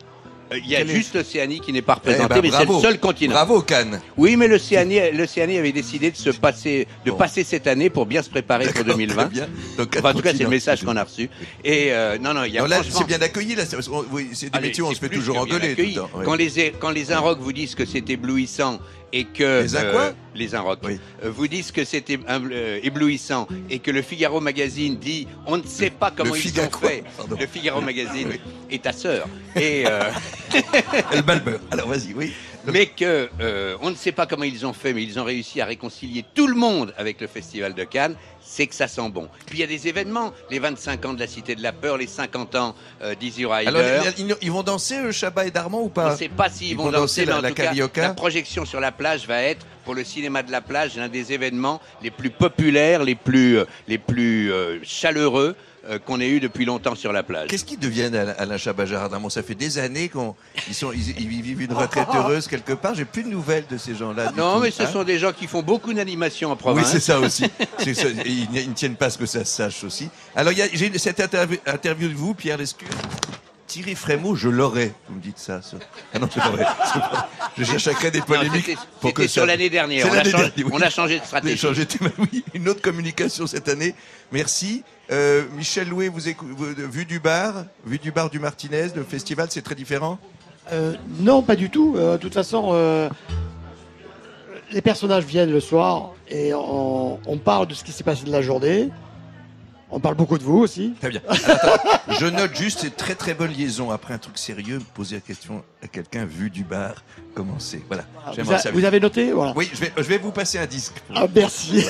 Il y a juste l'Océanie qui n'est pas représentée, mais c'est le seul continent. Bravo Cannes. Oui, mais l'Océanie avait décidé de passer cette année pour bien se préparer pour 2020. Bien. Donc, en tout cas, c'est le message qu'on a reçu. Et il y a là, c'est bien accueilli. Là, c'est des métiers où on se fait toujours engueuler tout le temps. Oui. Quand les Inrocks vous disent que c'est éblouissant et que les Inrocks vous disent que c'était éblouissant et que le Figaro Magazine dit on ne sait pas comment ils ont fait. Le Figaro Magazine est ta sœur et elle balbeure. Alors vas-y, oui. Mais que on ne sait pas comment ils ont fait, mais ils ont réussi à réconcilier tout le monde avec le Festival de Cannes. C'est que ça sent bon. Puis il y a des événements, les 25 ans de la Cité de la Peur, les 50 ans d'Easy Rider. Alors ils vont danser Chabat et Darmon ou pas? On ne sait pas s'ils vont danser, mais en tout cas, la projection sur la plage va être, pour le cinéma de la plage, l'un des événements les plus populaires, les plus chaleureux qu'on ait eu depuis longtemps sur la plage. Qu'est-ce qu'ils deviennent, Alain Chabat, Gérard Darmon? Ça fait des années qu'ils vivent une retraite heureuse quelque part. J'ai plus de nouvelles de ces gens-là. Non, mais ce sont des gens qui font beaucoup d'animations en province. Oui, c'est ça aussi. Ils ne tiennent pas à ce que ça se sache aussi. Alors, j'ai cette interview de vous, Pierre Lescure. Thierry Frémaux, je l'aurais. Vous me dites ça. Ah non, je l'aurais. Je cherche chacun des polémiques. C'était sur l'année dernière. On a changé de stratégie. Oui, une autre communication cette année. Merci. Michel Louet, Vue du bar du Martinez, le festival, c'est très différent? Non, pas du tout. De toute façon, les personnages viennent le soir et on parle de ce qui s'est passé de la journée. On parle beaucoup de vous aussi. Très bien. Attends, je note juste, c'est très très bonne liaison. Après un truc sérieux, poser la question à quelqu'un, Vue du bar, comment c'est. Voilà. Vous avez noté? Voilà. Oui, je vais vous passer un disque. Ah, merci.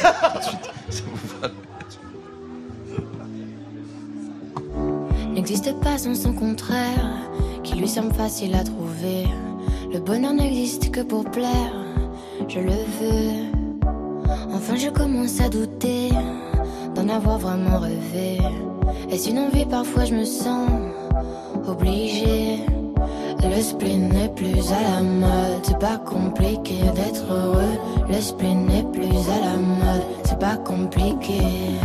N'existe pas sans son contraire, qui lui semble facile à trouver. Le bonheur n'existe que pour plaire, je le veux. Enfin je commence à douter d'en avoir vraiment rêvé. Est-ce une envie? Parfois je me sens obligée. Le spleen n'est plus à la mode, c'est pas compliqué d'être heureux. Le spleen n'est plus à la mode, c'est pas compliqué.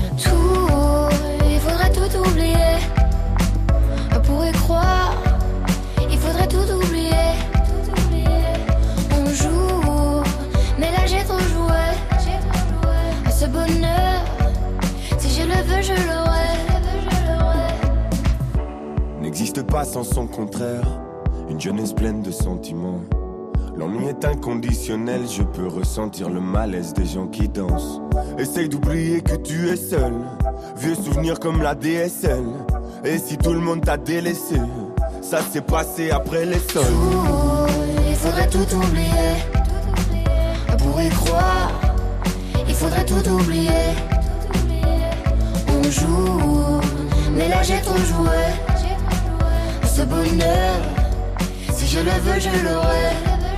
Il faudrait tout oublier. On pourrait croire, il faudrait tout oublier. On joue, mais là j'ai trop joué à ce bonheur. Si je le veux, je l'aurai. N'existe pas sans son contraire, une jeunesse pleine de sentiments. L'ennui est inconditionnel, je peux ressentir le malaise des gens qui dansent. Essaye d'oublier que tu es seul, vieux souvenirs comme la DSL. Et si tout le monde t'a délaissé, ça s'est passé après les sols. Il faudrait tout oublier. Pour y croire, il faudrait tout oublier. On joue, mais là j'ai trop joué. Ce bonheur, si je le veux, je l'aurai.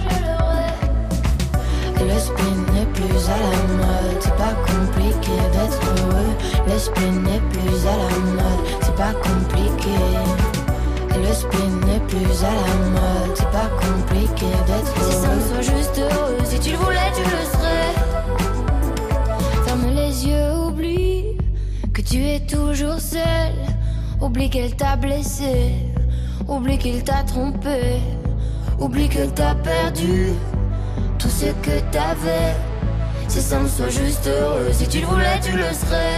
Le spleen n'est plus à la mode, c'est pas compliqué d'être heureux. Le spleen n'est plus à la mode, c'est pas compliqué. Le spleen n'est plus à la mode, c'est pas compliqué d'être heureux. Si ça me soit juste heureux, si tu le voulais, tu le serais. Ferme les yeux, oublie que tu es toujours seul. Oublie qu'elle t'a blessé, oublie qu'il t'a trompé, oublie que t'as perdu tout ce que t'avais. Si ça me soit juste heureux, si tu le voulais, tu le serais.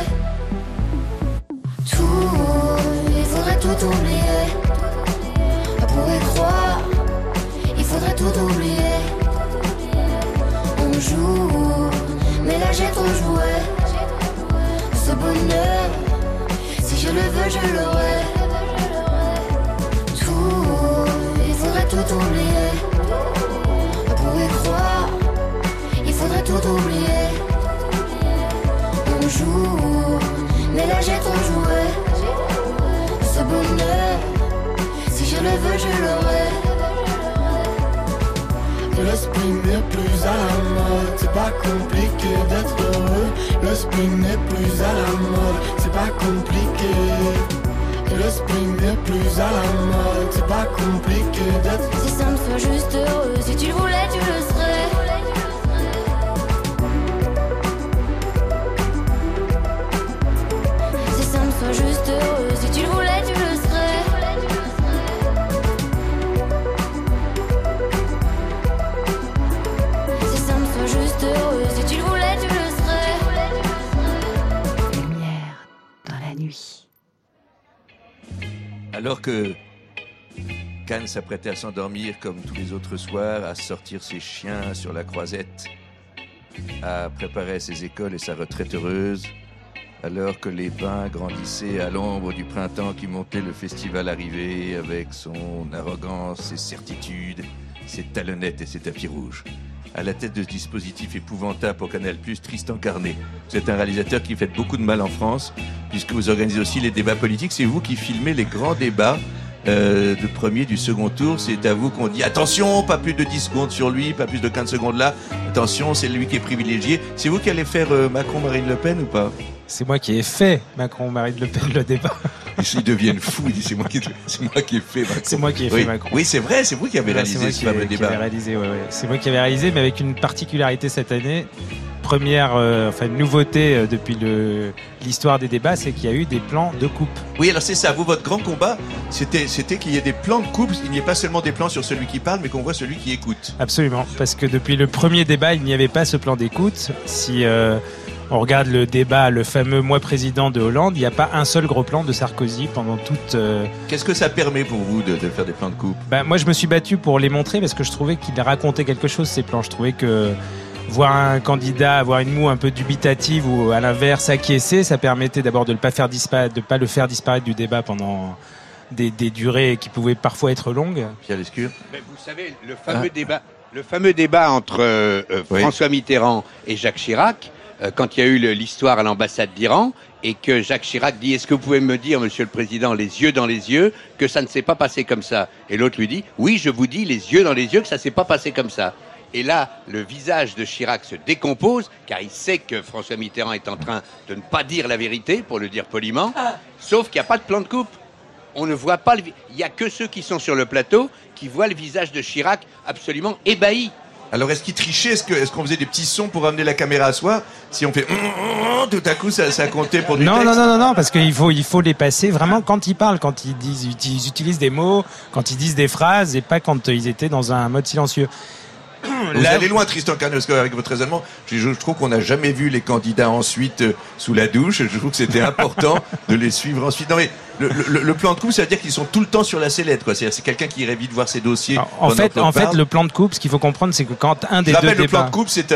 Il faudrait tout oublier. Pour y croire, il faudrait tout oublier. On joue, mais là j'ai trop joué. Ce bonheur, si je le veux, je l'aurai. Il faudrait tout oublier. Pour y croire, il faudrait tout oublier. On joue, mais là j'ai trop joué. Ce bonheur, si je le veux, je l'aurai. Le spleen n'est plus à la mode, c'est pas compliqué d'être heureux. Le spleen n'est plus à la mode, c'est pas compliqué. Le spleen n'est plus à la mode, c'est pas compliqué d'être. Si ça me soit juste heureux, si tu le voulais, tu le serais. Si ça me soit juste heureux, si tu le voulais, tu le serais. Alors que Cannes s'apprêtait à s'endormir comme tous les autres soirs, à sortir ses chiens sur la croisette, à préparer ses écoles et sa retraite heureuse, alors que les pins grandissaient à l'ombre du printemps qui montait, le festival arrivait avec son arrogance, ses certitudes, ses talonnettes et ses tapis rouges. À la tête de ce dispositif épouvantable pour Canal+, Tristan Carnet. Vous êtes un réalisateur qui fait beaucoup de mal en France, puisque vous organisez aussi les débats politiques. C'est vous qui filmez les grands débats du premier, du second tour. C'est à vous qu'on dit attention, pas plus de 10 secondes sur lui, pas plus de 15 secondes là. Attention, c'est lui qui est privilégié. C'est vous qui allez faire Macron-Marine Le Pen ou pas? C'est moi qui ai fait Macron-Marine Le Pen le débat. Ils deviennent fous, ils disent c'est moi qui ai fait Macron. C'est moi qui ai fait Macron. Oui, c'est vrai, c'est vous qui avez réalisé ce fameux débat. C'est moi qui avais réalisé, mais avec une particularité cette année. Première nouveauté depuis l'histoire des débats, c'est qu'il y a eu des plans de coupe. Oui, alors c'est ça, vous, votre grand combat, c'était qu'il y ait des plans de coupe, il n'y ait pas seulement des plans sur celui qui parle, mais qu'on voit celui qui écoute. Absolument, parce que depuis le premier débat, il n'y avait pas ce plan d'écoute. Si on regarde le débat, le fameux Moi président de Hollande, il n'y a pas un seul gros plan de Sarkozy pendant toute... Qu'est-ce que ça permet pour vous de faire des plans de coupe? Moi, je me suis battu pour les montrer parce que je trouvais qu'il racontait quelque chose, ces plans. Je trouvais que voir un candidat avoir une moue un peu dubitative ou à l'inverse acquiescer, ça permettait d'abord de ne pas le faire disparaître du débat pendant des durées qui pouvaient parfois être longues. Pierre Lescure. Mais vous savez, le fameux débat entre François Mitterrand et Jacques Chirac, quand il y a eu l'histoire à l'ambassade d'Iran, et que Jacques Chirac dit « Est-ce que vous pouvez me dire, Monsieur le Président, les yeux dans les yeux, que ça ne s'est pas passé comme ça ?» Et l'autre lui dit « Oui, je vous dis les yeux dans les yeux que ça ne s'est pas passé comme ça. » Et là, le visage de Chirac se décompose, car il sait que François Mitterrand est en train de ne pas dire la vérité, pour le dire poliment, sauf qu'il n'y a pas de plan de coupe. On ne voit pas il n'y a que ceux qui sont sur le plateau qui voient le visage de Chirac absolument ébahi. Alors, est-ce qu'il trichait? Est-ce qu'on faisait des petits sons pour amener la caméra à soi? Si on fait tout à coup, ça comptait pour du texte? Non, parce qu'il faut les passer vraiment quand ils parlent, quand ils utilisent des mots, quand ils disent des phrases, et pas quand ils étaient dans un mode silencieux. Vous allez loin, Tristan Carnet, parce qu'avec votre raisonnement, je trouve qu'on n'a jamais vu les candidats ensuite sous la douche. Je trouve que c'était important de les suivre ensuite. Non, mais le plan de coupe, ça veut dire qu'ils sont tout le temps sur la sellette, quoi. C'est quelqu'un qui irait vite voir ses dossiers. En fait, le plan de coupe, ce qu'il faut comprendre, c'est que quand un des deux débats... le plan de coupe, c'est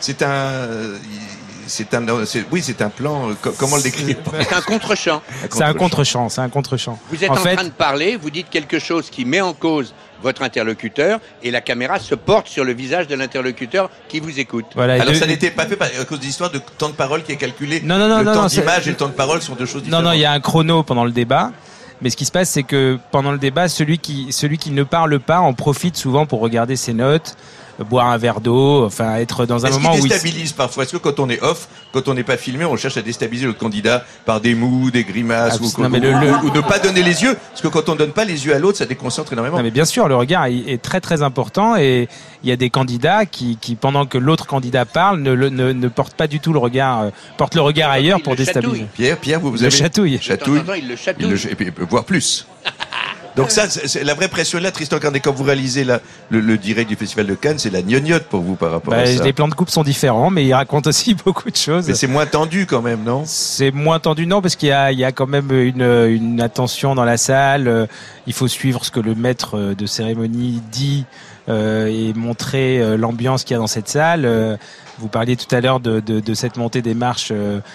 un plan. Comment le décrire? C'est un contre-champ. C'est un contre-champ. Vous êtes en train de parler, vous dites quelque chose qui met en cause votre interlocuteur, et la caméra se porte sur le visage de l'interlocuteur qui vous écoute. Voilà, alors ça n'était pas fait à cause d'histoire de temps de parole qui est calculé. Non, le temps d'image et le temps de parole sont deux choses différentes. Non, il y a un chrono pendant le débat. Mais ce qui se passe, c'est que pendant le débat, celui qui ne parle pas en profite souvent pour regarder ses notes, boire un verre d'eau, enfin être dans un moment où... Est-ce qu'il déstabilise parfois? Est-ce que quand on est off, quand on n'est pas filmé, on cherche à déstabiliser le candidat par des mots, des grimaces, ou ne pas donner les yeux? Parce que quand on donne pas les yeux à l'autre, ça déconcentre énormément. Non, mais bien sûr, le regard est très très important, et il y a des candidats qui pendant que l'autre candidat parle, ne portent pas du tout le regard, portent le regard ailleurs pour déstabiliser. Pierre, vous avez... Chatouille. Il le chatouille. Et puis, voire plus. Donc ça, c'est la vraie pression là, Tristan Carnet, quand vous réalisez le direct du Festival de Cannes, c'est la gnognotte pour vous par rapport à ça. Les plans de coupe sont différents, mais ils racontent aussi beaucoup de choses. Mais c'est moins tendu quand même, non? C'est moins tendu, non, parce qu'il y a quand même une attention dans la salle. Il faut suivre ce que le maître de cérémonie dit et montrer l'ambiance qu'il y a dans cette salle. Vous parliez tout à l'heure de cette montée des marches.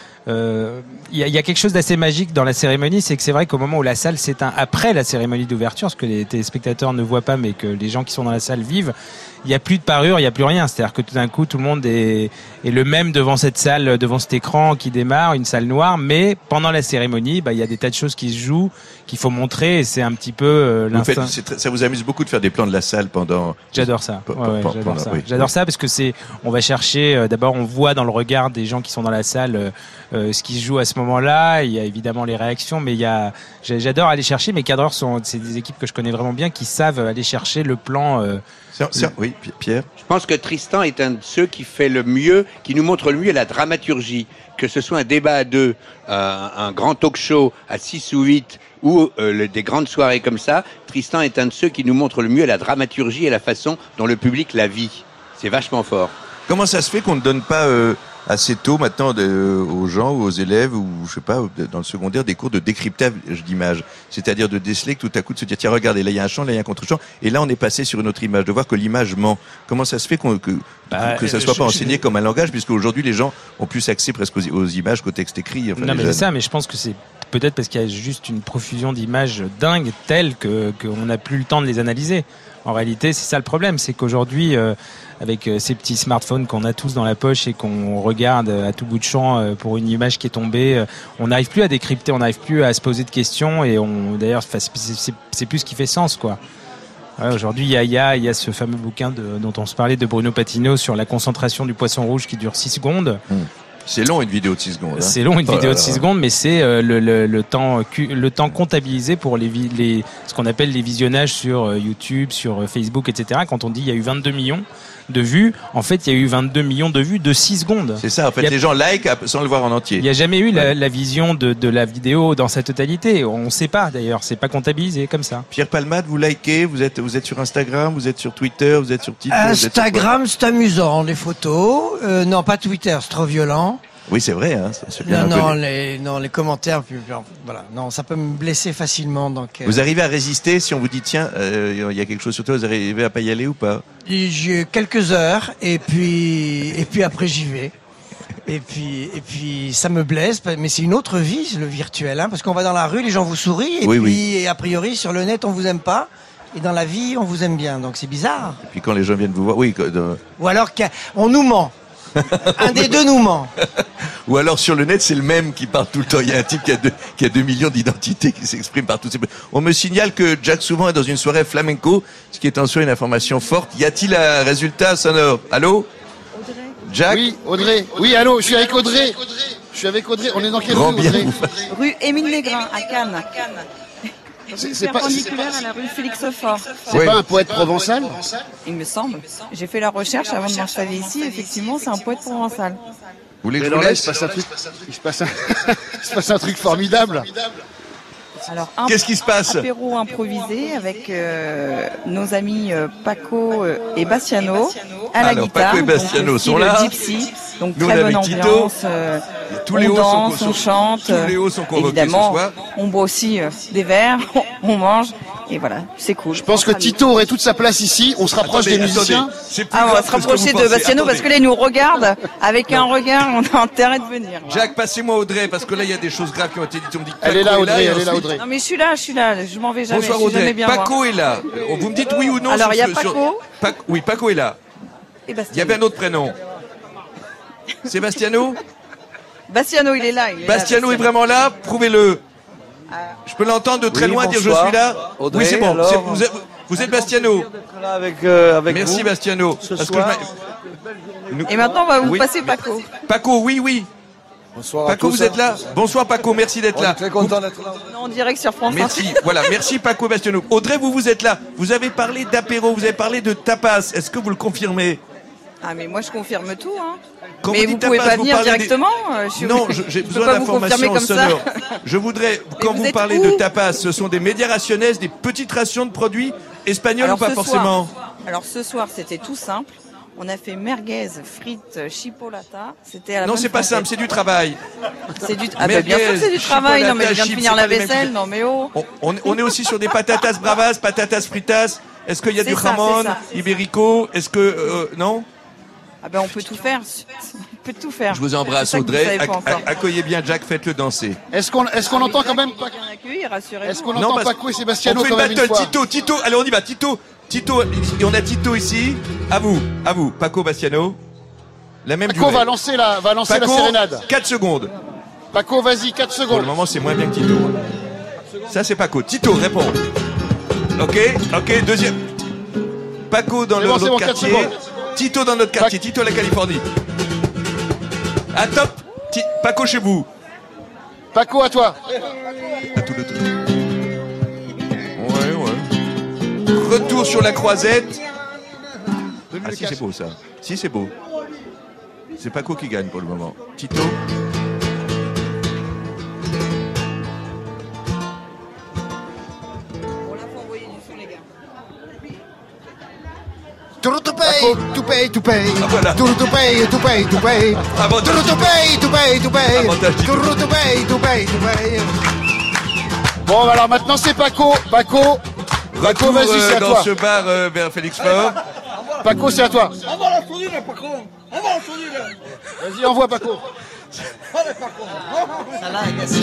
Il y a quelque chose d'assez magique dans la cérémonie, c'est que c'est vrai qu'au moment où la salle s'éteint après la cérémonie d'ouverture, ce que les téléspectateurs ne voient pas mais que les gens qui sont dans la salle vivent, il n'y a plus de parure, il n'y a plus rien. C'est-à-dire que tout d'un coup, tout le monde est le même devant cette salle, devant cet écran qui démarre, une salle noire. Mais pendant la cérémonie, il y a des tas de choses qui se jouent, qu'il faut montrer. Et c'est un petit peu l'instinct. Ça vous amuse beaucoup de faire des plans de la salle pendant... J'adore ça. J'adore ça. J'adore ça parce que on va chercher. D'abord, on voit dans le regard des gens qui sont dans la salle ce qui se joue à ce moment-là. Il y a évidemment les réactions, mais j'adore aller chercher. Mes cadreurs c'est des équipes que je connais vraiment bien qui savent aller chercher le plan. Oui, Pierre. Je pense que Tristan est un de ceux qui fait le mieux, qui nous montre le mieux la dramaturgie. Que ce soit un débat à deux, un grand talk show à 6 ou 8, ou des grandes soirées comme ça, Tristan est un de ceux qui nous montre le mieux la dramaturgie et la façon dont le public la vit. C'est vachement fort. Comment ça se fait qu'on ne donne pas assez tôt maintenant aux gens ou aux élèves ou je sais pas dans le secondaire des cours de décryptage d'images, c'est-à-dire de déceler que tout à coup de se dire tiens regardez là il y a un champ, là il y a un contre-champ et là on est passé sur une autre image, de voir que l'image ment. Comment ça se fait que ça soit pas enseigné comme un langage, puisque aujourd'hui les gens ont plus accès presque aux images qu'au texte écrit. Non mais c'est ça, mais je pense que c'est peut-être parce qu'il y a juste une profusion d'images dingues telles qu'on n'a plus le temps de les analyser. En réalité, c'est ça le problème, c'est qu'aujourd'hui, avec ces petits smartphones qu'on a tous dans la poche et qu'on regarde à tout bout de champ pour une image qui est tombée, on n'arrive plus à décrypter, on n'arrive plus à se poser de questions et d'ailleurs, c'est plus ce qui fait sens, quoi. Ouais, aujourd'hui, il y a ce fameux bouquin dont on se parlait de Bruno Patino sur la concentration du poisson rouge qui dure 6 secondes. C'est long une vidéo de 6 secondes. Hein. C'est long une vidéo de 6 secondes, mais c'est le temps comptabilisé pour ce qu'on appelle les visionnages sur YouTube, sur Facebook, etc. Quand on dit il y a eu 22 millions de vues, en fait il y a eu 22 millions de vues de 6 secondes. C'est ça, en fait les gens like sans le voir en entier. Il n'y a jamais eu la vision de la vidéo dans sa totalité. On ne sait pas d'ailleurs, c'est pas comptabilisé comme ça. Pierre Palmade, vous likez, vous êtes sur Instagram, vous êtes sur Twitter, vous êtes sur TikTok. Instagram, c'est amusant, les photos. Non, pas Twitter, c'est trop violent. Oui, c'est vrai. Hein, c'est bien les commentaires, voilà, non, ça peut me blesser facilement. Donc, Vous arrivez à résister si on vous dit tiens, il y a quelque chose sur toi, vous arrivez à pas y aller ou pas? J'ai quelques heures et puis après j'y vais. Et puis ça me blesse, mais c'est une autre vie, le virtuel, hein, parce qu'on va dans la rue, les gens vous sourient, et a priori sur le net on vous aime pas. Et dans la vie, on vous aime bien, donc c'est bizarre. Et puis quand les gens viennent vous voir, oui. Ou alors qu'on nous ment. Un des deux nous ment. Ou alors sur le net, c'est le même qui parle tout le temps. Il y a un type qui a 2 millions d'identités qui s'exprime partout. On me signale que Jack Souvent est dans une soirée flamenco, ce qui est en soi une information forte. Y a-t-il un résultat sonore? Allô? Jack? Oui, Audrey. Oui, allô, je suis avec Audrey. On est dans quelle rue, Audrey? Rue Émile Legrand, à Cannes. C'est perpendiculaire à la rue Félix Faure. C'est pas un poète provençal? Il me semble. J'ai fait la recherche avant de m'installer ici. Effectivement, c'est un poète provençal. Vous voulez que je vous laisse? Il se passe un truc formidable. Alors, qu'est-ce qui se passe? Apéro improvisé avec nos amis Paco et Bastiano à la guitare. Paco et Bastiano sont là. Le Gypsy, donc nous, très bonne ambiance. Tous les on danse, on chante. Tous les hauts sont convoqués évidemment, ce soir. On boit aussi des verres, on mange. Et voilà, c'est cool. Je pense que Tito aurait toute sa place ici. On se rapproche des musiciens. On va se rapprocher de Bastiano parce que là, il nous regarde avec un regard. On a intérêt de venir. Jacques, passez-moi Audrey parce que là, il y a des choses graves qui ont été dites. On me dit que elle est là, Audrey. Non, mais je suis là. Je m'en vais jamais. Bonsoir Audrey. Paco est là. Vous me dites oui ou non? Alors, il y a Paco. Oui, Paco est là. Et Bastiano. Il y avait un autre prénom. C'est Bastiano? Bastiano, il est là. Bastiano est vraiment là? Prouvez-le. Je peux l'entendre de très loin dire je suis là. Audrey, oui, c'est bon. alors, vous êtes Bastiano. Avec merci vous, Bastiano. Et maintenant, on va vous passer Paco. Paco, oui. Bonsoir Paco, vous êtes là? Bonsoir Paco, merci d'être là. Très content d'être là. On dirait que sur France Merci, voilà, merci Paco et Bastiano. Audrey, vous êtes là. Vous avez parlé d'apéro, vous avez parlé de tapas. Est-ce que vous le confirmez? Ah mais moi je confirme tout, hein. Quand mais vous pouvez pas venir directement. Non, j'ai besoin d'informations sonores. Je voudrais, quand vous parlez de tapas, ce sont des médias rationales, des petites rations de produits espagnols ou pas forcément? Alors ce soir, c'était tout simple. On a fait merguez, frites, chipolata. C'était à la non, c'est pas simple, c'est du travail. C'est du bien sûr c'est du travail. Non mais je viens de finir la vaisselle. Non mais oh. On est aussi sur des patatas bravas, patatas fritas. Est-ce qu'il y a du jamon, ibérico? Est-ce que non? Ah ben on peut tout faire. On peut tout faire. Je vous embrasse Audrey. Accueillez bien Jack, faites-le danser. Est-ce qu'on entend quand même Est-ce qu'on entend Paco et Sébastiano quand même une fois? Tito, allez on y va. Tito, on a Tito ici. À vous, Paco, Bastiano. La même Paco durée. va lancer la sérénade. 4 secondes. Paco, vas-y, 4 secondes. Pour le moment, c'est moins bien que Tito. Ça, c'est Paco. Tito, réponds. Ok, deuxième. Paco dans notre quartier. Tito dans notre quartier. Tito, la Californie. Ah, top. Paco chez vous. Paco, à toi. À tout le truc. Ouais. Retour sur la croisette. Ah, si, c'est beau, ça. Si, c'est beau. C'est Paco qui gagne pour le moment. Tito. paye, tout paye, tout paye. Ah, voilà. Tout paye, tout paye, tout paye. Avantage. Tout paye, tout paye, tout paye. Avantage. Tout paye, tout paye, tout paye. Bon, alors maintenant c'est Paco. Paco, vas-y, c'est à dans toi. ce bar vers Félix Faure. Paco, c'est à toi. On va la tourner, Paco. On va la tourner. Vas-y, envoie Paco. Allez, Paco. Ça l'a agacé.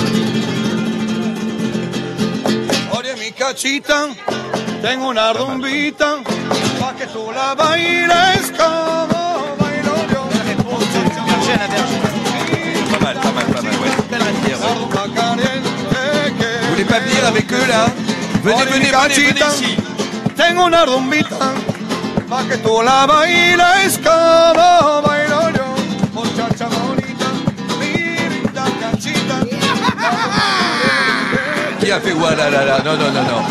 Oye, mi cachita, tengo una rumbita, pa' que tú la bailes como bailo yo. Berger à la berger. Pas mal, ouais. Vous voulez pas venir avec eux là? Venez ici. Tengo una rumbita, pa' que tú la bailes como bailo yo. Muchacha bonita, mi linda cachita. Qui a fait voilà là? Non.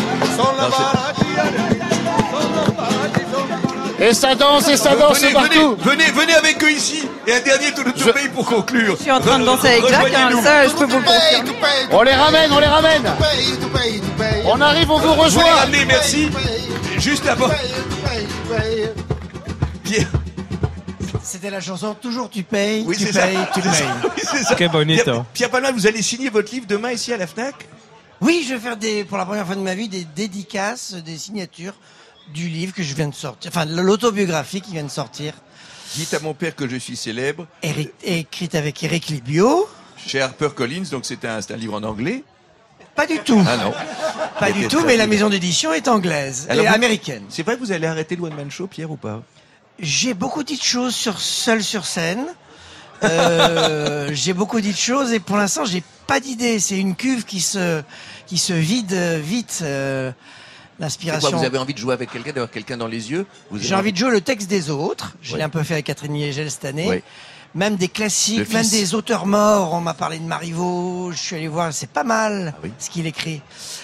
Et ça danse partout. Venez avec eux ici. Et un dernier tout le pays pour conclure. Je suis en train de danser avec Jacques, hein, ça je peux vous le confirmer. On les ramène. On arrive, on vous Vous rejoint. les ramenez, merci. Juste avant. Pierre. C'était la chanson Toujours tu payes, Oui, tu c'est ça. payes, tu C'est ça. payes. Oui, c'est ça. Que bonito. Pierre Palmade, vous allez signer votre livre demain ici à la FNAC? Oui, je vais faire pour la première fois de ma vie des dédicaces, des signatures du livre que je viens de sortir, enfin l'autobiographie qui vient de sortir. Dites à mon père que je suis célèbre. Écrite avec Eric Libio. Chez HarperCollins, donc c'est un livre en anglais. Pas du tout. Ah non. Pas du tout, mais la maison d'édition est anglaise et américaine. C'est vrai que vous allez arrêter le One Man Show, Pierre, ou pas? J'ai beaucoup dit de choses seul sur scène. J'ai beaucoup dit de choses et pour l'instant j'ai pas d'idée. C'est une cuve qui se vide vite. L'inspiration. Vous avez envie de jouer avec quelqu'un, d'avoir quelqu'un dans les yeux? J'ai envie de jouer le texte des autres. Je l'ai Oui. un peu fait avec Catherine Niegel cette année. Oui. Même des classiques, même des auteurs morts. On m'a parlé de Marivaux. Je suis allé voir, c'est pas mal ce qu'il écrit.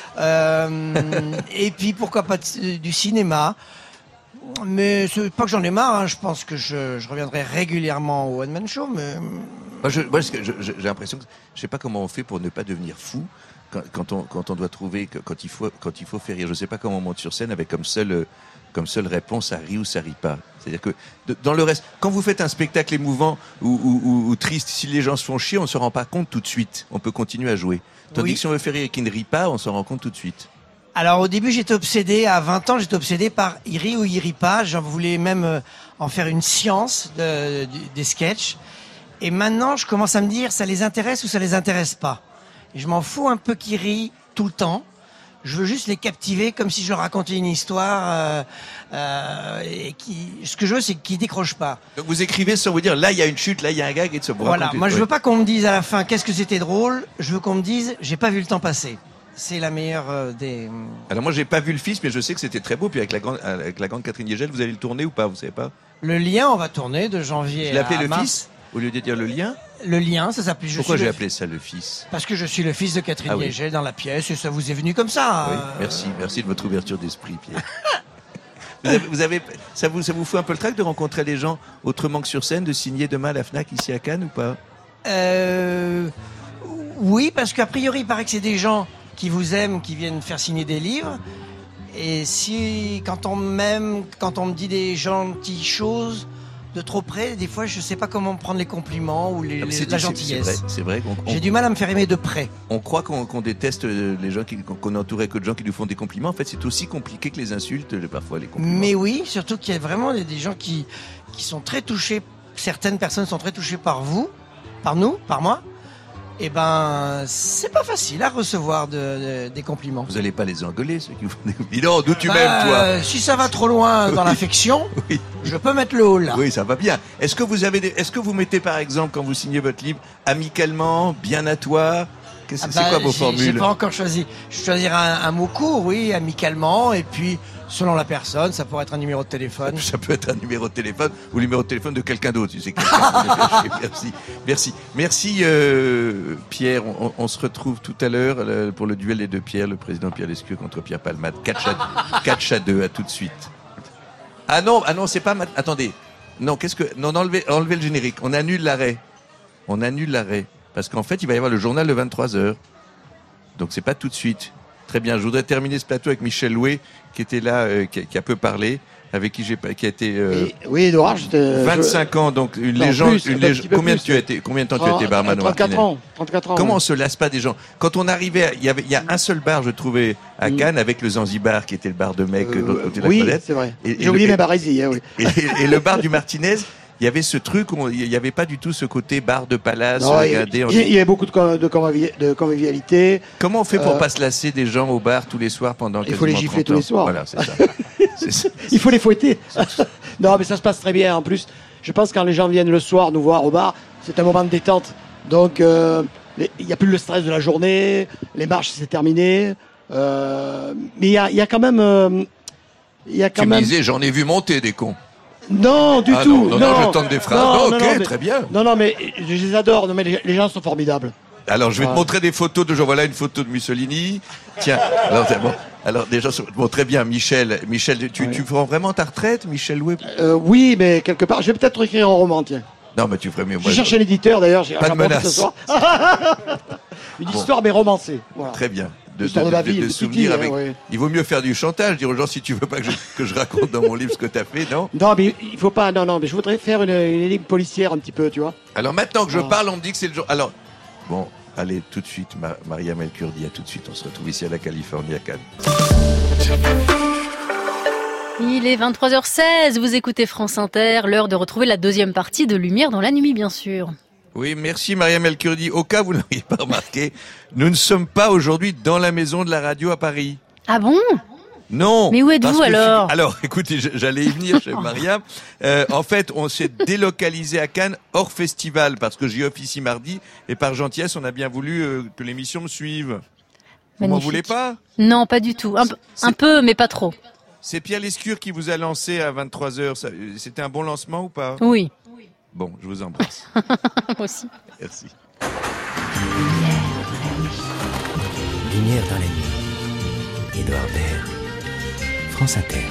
Et puis pourquoi pas du cinéma. Mais c'est pas que j'en ai marre. Hein. Je pense que je reviendrai régulièrement au One Man Show. Mais Moi, j'ai l'impression que je sais pas comment on fait pour ne pas devenir fou quand on doit trouver quand il faut faire rire. Je sais pas comment on monte sur scène avec comme seule réponse ça rit ou ça rit pas. C'est-à-dire que dans le reste, quand vous faites un spectacle émouvant ou triste, si les gens se font chier, on se rend pas compte tout de suite. On peut continuer à jouer. Tandis que si on veut faire rire et qu'il ne rit pas, on s'en rend compte tout de suite. alors au début j'étais obsédé, à 20 ans j'étais obsédé par il rit ou il rit pas. J'en voulais même en faire une science des sketchs. Et maintenant je commence à me dire ça les intéresse ou ça les intéresse pas. Et je m'en fous un peu qu'ils rient tout le temps. Je veux juste les captiver comme si je leur racontais une histoire. Ce que je veux, c'est qu'ils décrochent pas. Donc vous écrivez sans vous dire là il y a une chute, là il y a un gag et de se boire. Voilà. Moi je veux pas qu'on me dise à la fin qu'est-ce que c'était drôle. Je veux qu'on me dise j'ai pas vu le temps passer. C'est la meilleure des. Alors moi j'ai pas vu le fils, mais je sais que c'était très beau. Puis avec la grande Catherine Niegel, vous allez le tourner ou pas? Vous savez pas? Le lien, on va tourner de janvier. Je l'ai appelé à le mars. fils au lieu de dire le lien. Le lien, ça s'appelle. Pourquoi j'ai appelé ça le fils? Parce que je suis le fils de Catherine Ah oui. Niegel dans la pièce et ça vous est venu comme ça. Oui, merci de votre ouverture d'esprit, Pierre. Ça vous fout un peu le trac de rencontrer les gens autrement que sur scène, de signer demain à la FNAC ici à Cannes ou pas? Oui, parce qu'a priori, il paraît que c'est des gens qui vous aiment, qui viennent faire signer des livres. Et quand on m'aime, quand on me dit des gentilles choses de trop près, des fois, je sais pas comment prendre les compliments ou la gentillesse. C'est vrai. J'ai du mal à me faire aimer de près. On croit qu'on déteste les gens qu'on est entouré que de gens qui nous font des compliments. En fait, c'est aussi compliqué que les insultes, parfois les compliments. Mais oui, surtout qu'il y a vraiment des gens qui sont très touchés. Certaines personnes sont très touchées par vous, par nous, par moi. Eh ben, c'est pas facile à recevoir des compliments. Vous allez pas les engueuler, ceux qui vous font des compliments. Non, d'où tu m'aimes, toi. Si ça va trop loin dans l'affection, oui. Je peux mettre le haut là. Oui, ça va bien. Est-ce que vous mettez par exemple quand vous signez votre livre amicalement, bien à toi? C'est quoi vos formules? J'ai pas encore choisi. Je vais choisir un mot court, oui, amicalement, et puis selon la personne, ça pourrait être un numéro de téléphone. Ça peut être un numéro de téléphone ou le numéro de téléphone de quelqu'un d'autre. Tu sais, merci Pierre. On se retrouve tout à l'heure pour le duel des deux Pierre, le président Pierre Lescure contre Pierre Palmade. 4-2, à tout de suite. Ah non, c'est pas... Attendez. Non, enlevez le générique. On annule l'arrêt. Parce qu'en fait, il va y avoir le journal de 23h. Donc, c'est pas tout de suite. Très bien. Je voudrais terminer ce plateau avec Michel Louet, qui était là, qui a peu parlé, avec qui qui a été oui, Edouard, 25 ans, donc une légende. Combien de temps tu as été barman? 34 ans. Comment on se lasse pas des gens? Quand on arrivait, il y a un seul bar, je trouvais, à Cannes, avec le Zanzibar, qui était le bar de mecs de l'autre côté de la Colette. Oui, c'est vrai. J'ai oublié mes barésies. Oui. Et le bar du Martinez, il y avait ce truc, il n'y avait pas du tout ce côté bar de palace. Non, il y avait beaucoup de convivialité. Comment on fait pour pas se lasser des gens au bar tous les soirs pendant quasiment 30 ans? Il faut les gifler tous les soirs. Voilà, c'est ça. Il faut les fouetter. Non, mais ça se passe très bien. En plus, je pense que quand les gens viennent le soir nous voir au bar, c'est un moment de détente. Donc, il n'y a plus le stress de la journée, les marches, c'est terminé. Mais il y a quand même... Tu me disais, j'en ai vu monter des cons. Non, du tout. Non, je tente des phrases. Ok, très bien. Non, mais je les adore. Non, mais les gens sont formidables. Alors, je vais te montrer des photos de gens. Voilà une photo de Mussolini. Tiens, alors déjà, bon, très bien, Michel, tu prends vraiment ta retraite, Michel Louet? Oui, mais quelque part, je vais peut-être écrire un roman, tiens. Non, mais tu ferais mieux. J'ai cherché l'éditeur, d'ailleurs. Pas de menace. Ce soir. Une histoire, mais romancée. Voilà. Très bien. De souvenirs avec. Ouais. Il vaut mieux faire du chantage, dire aux gens si tu veux pas que je raconte dans mon livre ce que tu as fait, non? Non, mais il faut pas. Non, mais je voudrais faire une énigme policière un petit peu, tu vois. Alors maintenant que je parle, on me dit que c'est le jour. Alors, bon, allez, tout de suite, Mariam El Kurdi, à tout de suite. On se retrouve ici à la Californie, à Cannes. Il est 23h16, vous écoutez France Inter, l'heure de retrouver la deuxième partie de Lumière dans la nuit, bien sûr. Oui, merci Mariam El Kurdi. Au cas où vous ne l'auriez pas remarqué, nous ne sommes pas aujourd'hui dans la maison de la radio à Paris. Ah bon? Non. Mais où êtes-vous alors? Alors, écoutez, j'allais y venir, chef Mariam. En fait, on s'est délocalisé à Cannes hors festival parce que j'y officie mardi et par gentillesse, on a bien voulu que l'émission me suive. Vous m'en voulez pas? Non, pas du tout. Un peu, mais pas trop. C'est Pierre Lescure qui vous a lancé à 23h. C'était un bon lancement ou pas? Oui. Bon, je vous embrasse. Moi aussi. Merci. Lumière dans la nuit. Édouard Baird. France Inter.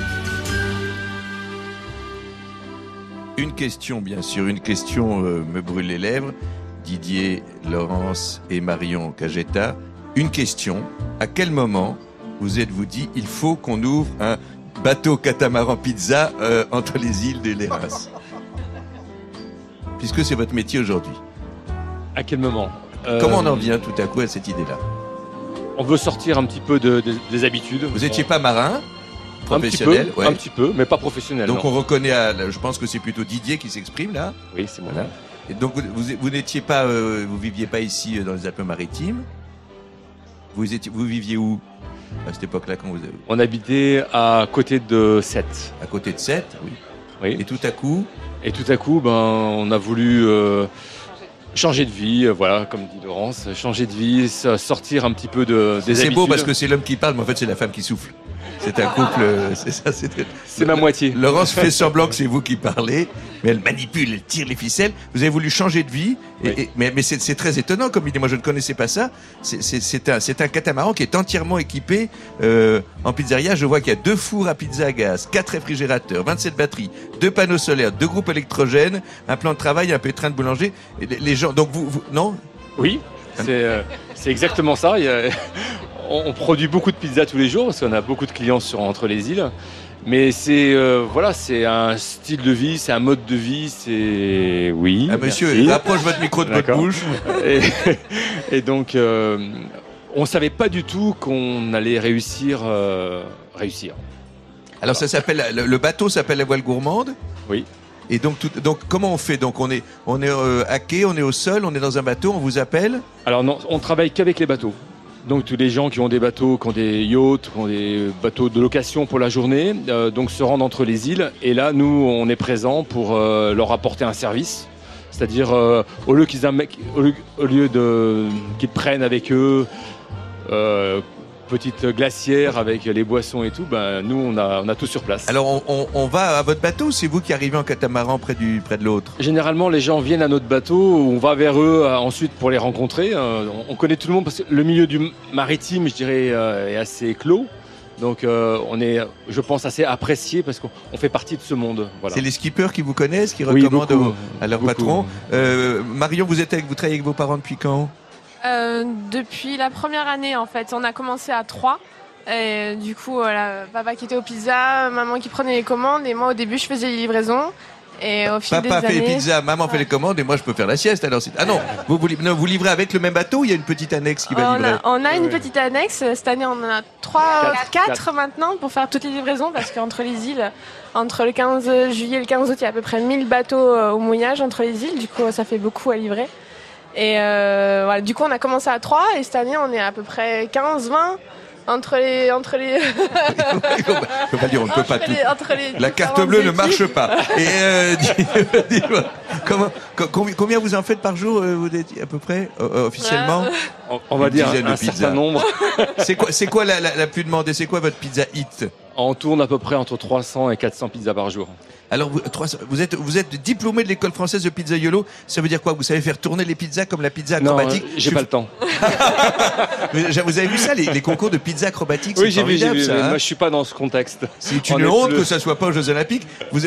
Une question, bien sûr. Une question me brûle les lèvres. Didier, Laurence et Marion Cagetta. Une question. À quel moment vous êtes-vous dit il faut qu'on ouvre un bateau catamaran pizza entre les îles de Léras? Puisque c'est votre métier aujourd'hui. À quel moment? Comment on en vient tout à coup à cette idée-là? On veut sortir un petit peu des habitudes. Vous n'étiez pas marin professionnel? Un petit peu, mais pas professionnel. Donc on reconnaît, je pense que c'est plutôt Didier qui s'exprime là. Oui, c'est moi. Voilà. Et donc vous n'étiez pas, vous viviez pas ici dans les Alpes-Maritimes. Vous viviez où à cette époque-là quand vous... On habitait à côté de Sète. À côté de Sète, oui. Oui. Et tout à coup, on a voulu changer de vie, voilà, comme dit Laurence, changer de vie, sortir un petit peu des habitudes. C'est beau parce que c'est l'homme qui parle, mais en fait c'est la femme qui souffle. C'est un couple, c'est ça. C'est ma moitié. Laurence fait semblant que c'est vous qui parlez, mais elle manipule, elle tire les ficelles. Vous avez voulu changer de vie, oui. mais c'est très étonnant comme idée. Moi, je ne connaissais pas ça. C'est un catamaran qui est entièrement équipé en pizzeria. Je vois qu'il y a 2 fours à pizza à gaz, 4 réfrigérateurs, 27 batteries, 2 panneaux solaires, 2 groupes électrogènes, un plan de travail, un pétrin de boulanger. Les gens, donc vous non? Oui, c'est exactement ça. On produit beaucoup de pizzas tous les jours parce qu'on a beaucoup de clients entre les îles. Mais c'est un style de vie, c'est un mode de vie, c'est... Oui, monsieur, merci. rapproche votre micro de votre bouche. Et donc, on ne savait pas du tout qu'on allait réussir. Alors ça s'appelle, le bateau s'appelle la voile gourmande? Oui. Et donc comment on fait? Donc on est à quai, on est au sol, on est dans un bateau, on vous appelle? Alors non, on travaille qu'avec les bateaux. Donc tous les gens qui ont des bateaux, qui ont des yachts, qui ont des bateaux de location pour la journée, donc se rendent entre les îles. Et là, nous, on est présents pour leur apporter un service. C'est-à-dire, au lieu qu'ils prennent avec eux petite glacière avec les boissons et tout, nous, on a tout sur place. Alors on va à votre bateau ou c'est vous qui arrivez en catamaran près de l'autre? Généralement, les gens viennent à notre bateau, on va vers eux ensuite pour les rencontrer. On connaît tout le monde parce que le milieu du maritime, je dirais, est assez clos. Donc on est, je pense, assez apprécié parce qu'on fait partie de ce monde. Voilà. C'est les skippers qui vous connaissent, qui recommandent à leur patron. Marion, vous travaillez avec vos parents depuis quand? Depuis la première année, en fait. On a commencé à 3. Et du coup, voilà, papa qui était aux pizzas, maman qui prenait les commandes, et moi au début je faisais les livraisons. Et au fil des Papa fait années... les pizzas, maman fait les commandes, et moi je peux faire la sieste. Alors ah non, vous livrez avec le même bateau ou il y a une petite annexe qui va livrer? On a une petite annexe. Cette année, on en a 4 maintenant pour faire toutes les livraisons, parce qu'entre les îles, entre le 15 juillet et le 15 août, il y a à peu près 1000 bateaux au mouillage entre les îles. Du coup, ça fait beaucoup à livrer. Et voilà, du coup, on a commencé à 3, et cette année, on est à peu près 15, 20 entre les... On peut pas dire, on ne peut pas tout. La carte bleue ne marche pas. Et dis-moi, combien vous en faites par jour, vous dites, à peu près, officiellement? On va dire un certain nombre. C'est quoi la plus demandée? C'est quoi votre pizza hit? On tourne à peu près entre 300 et 400 pizzas par jour. Alors vous êtes diplômé de l'école française de pizzaiolo. Ça veut dire quoi? Vous savez faire tourner les pizzas comme la pizza acrobatique? Non, j'ai pas le temps. Vous avez vu ça, les concours de pizza acrobatique? Oui, j'ai vu. Ça, hein? Moi, je suis pas dans ce contexte. C'est une honte que ça soit pas aux Jeux Olympiques.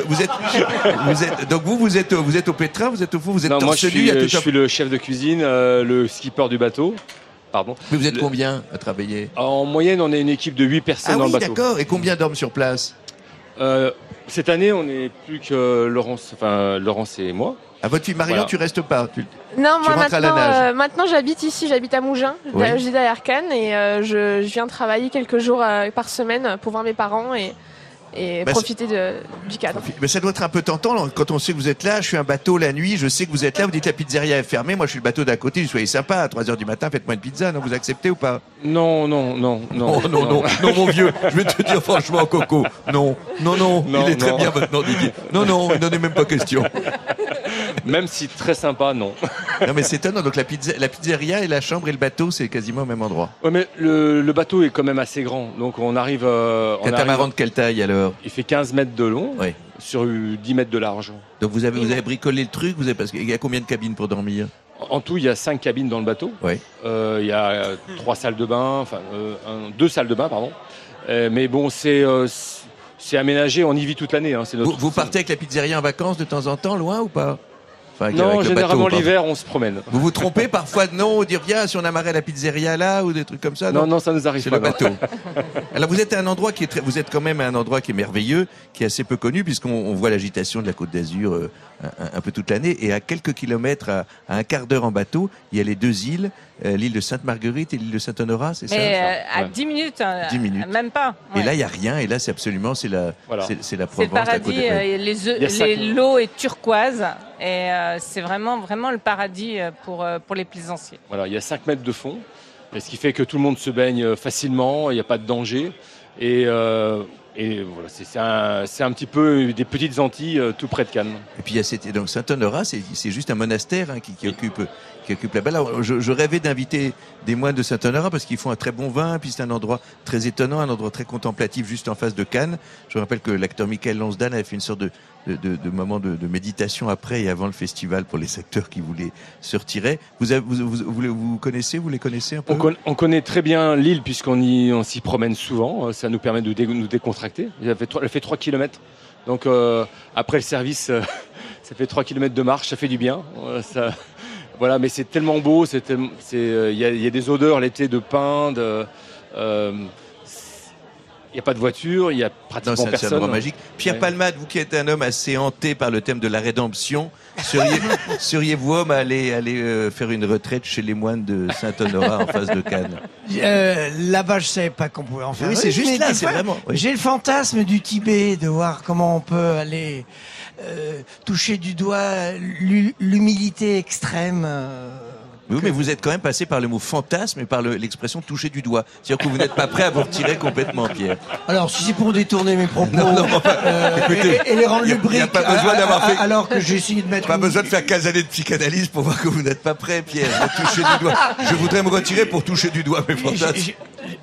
Donc vous êtes au pétrin, vous êtes au fond, vous êtes torse nu. Je suis le chef de cuisine, le skipper du bateau. Pardon. Mais vous êtes combien à travailler? En moyenne, on est une équipe de 8 personnes dans le bateau. D'accord. Et combien dorment sur place? Cette année, on n'est plus que Laurence et moi. À votre fille Marion, tu restes pas? Non, moi maintenant j'habite ici, j'habite à Mougins, je vis derrière Cannes, et je viens travailler quelques jours par semaine pour voir mes parents et profiter du cadre. Mais ça doit être un peu tentant quand on sait que vous êtes là. Je suis un bateau la nuit, je sais que vous êtes là, vous dites la pizzeria est fermée, moi je suis le bateau d'à côté, soyez sympa, à 3h du matin, faites-moi une pizza. Non, vous acceptez ou pas? Non, non, mon vieux, je vais te dire franchement, Coco, non, il est très bien maintenant, Didier. Non, il n'en est même pas question. Même si très sympa, non. Non, mais c'est étonnant. Donc la pizzeria et la chambre et le bateau, c'est quasiment au même endroit. Ouais, mais le bateau est quand même assez grand. Donc on arrive. Catamaran de quelle taille alors? Il fait 15 mètres de long sur 10 mètres de large. Donc vous avez bricolé le truc, parce qu'il y a combien de cabines pour dormir? En tout, il y a 5 cabines dans le bateau. Il y a 3 salles de bain, 2 salles de bain, pardon. Mais bon, c'est aménagé, on y vit toute l'année. Hein, vous partez avec la pizzeria en vacances de temps en temps, loin ou pas? Non, généralement l'hiver, on se promène. Vous vous trompez parfois de nom, ou dire viens si on amarrait la pizzeria là, ou des trucs comme ça? Non, ça nous arrive pas. C'est le bateau. Alors vous êtes à un endroit vous êtes quand même à un endroit qui est merveilleux, qui est assez peu connu, puisqu'on voit l'agitation de la Côte d'Azur un peu toute l'année, et à quelques kilomètres, à un quart d'heure en bateau, il y a les 2 îles, l'île de Sainte-Marguerite et l'île de Saint-Honorat, c'est ça? À 10 minutes, 10 minutes. Même pas. Et là, il n'y a rien, et là, c'est absolument, c'est la Provence. C'est le paradis, l'eau est turquoise, et c'est vraiment le paradis pour les plaisanciers. Voilà, il y a 5 mètres de fond, et ce qui fait que tout le monde se baigne facilement, il n'y a pas de danger, et voilà, c'est un petit peu des petites Antilles tout près de Cannes. Et puis il y a donc Saint-Honorat, c'est juste un monastère qui occupe là-bas. Alors, je rêvais d'inviter des moines de Saint-Honorat parce qu'ils font un très bon vin, puis c'est un endroit très étonnant, un endroit très contemplatif juste en face de Cannes. Je rappelle que l'acteur Michael Lansdane avait fait une sorte de moment de méditation après et avant le festival pour les acteurs qui voulaient se retirer. Vous les connaissez un peu? On connaît très bien l'île puisqu'on s'y promène souvent. Ça nous permet de nous décontracter. Elle fait 3 km. Donc après le service, ça fait 3 km de marche, ça fait du bien. Voilà, mais c'est tellement beau. Il y a des odeurs l'été de pin, il n'y a pas de voiture, il n'y a pratiquement personne. C'est un endroit magique. Pierre Palmade, vous qui êtes un homme assez hanté par le thème de la rédemption, seriez-vous homme à aller faire une retraite chez les moines de Saint-Honorat en face de Cannes? Là-bas, je ne savais pas qu'on pouvait en faire. Oui, c'est juste là, c'est vraiment. Oui. J'ai le fantasme du Tibet, de voir comment on peut aller toucher du doigt l'humilité extrême. Oui, mais vous êtes quand même passé par le mot fantasme et par l'expression toucher du doigt. C'est-à-dire que vous n'êtes pas prêt à vous retirer complètement, Pierre. Alors, si c'est pour détourner mes propos écoutez, et les rendre lubriques, il n'y a pas besoin d'avoir fait... alors que j'ai essayé de mettre... Pas besoin de faire 15 années de psychanalyse pour voir que vous n'êtes pas prêt, Pierre. Toucher du doigt. Je voudrais me retirer pour toucher du doigt mes fantasmes.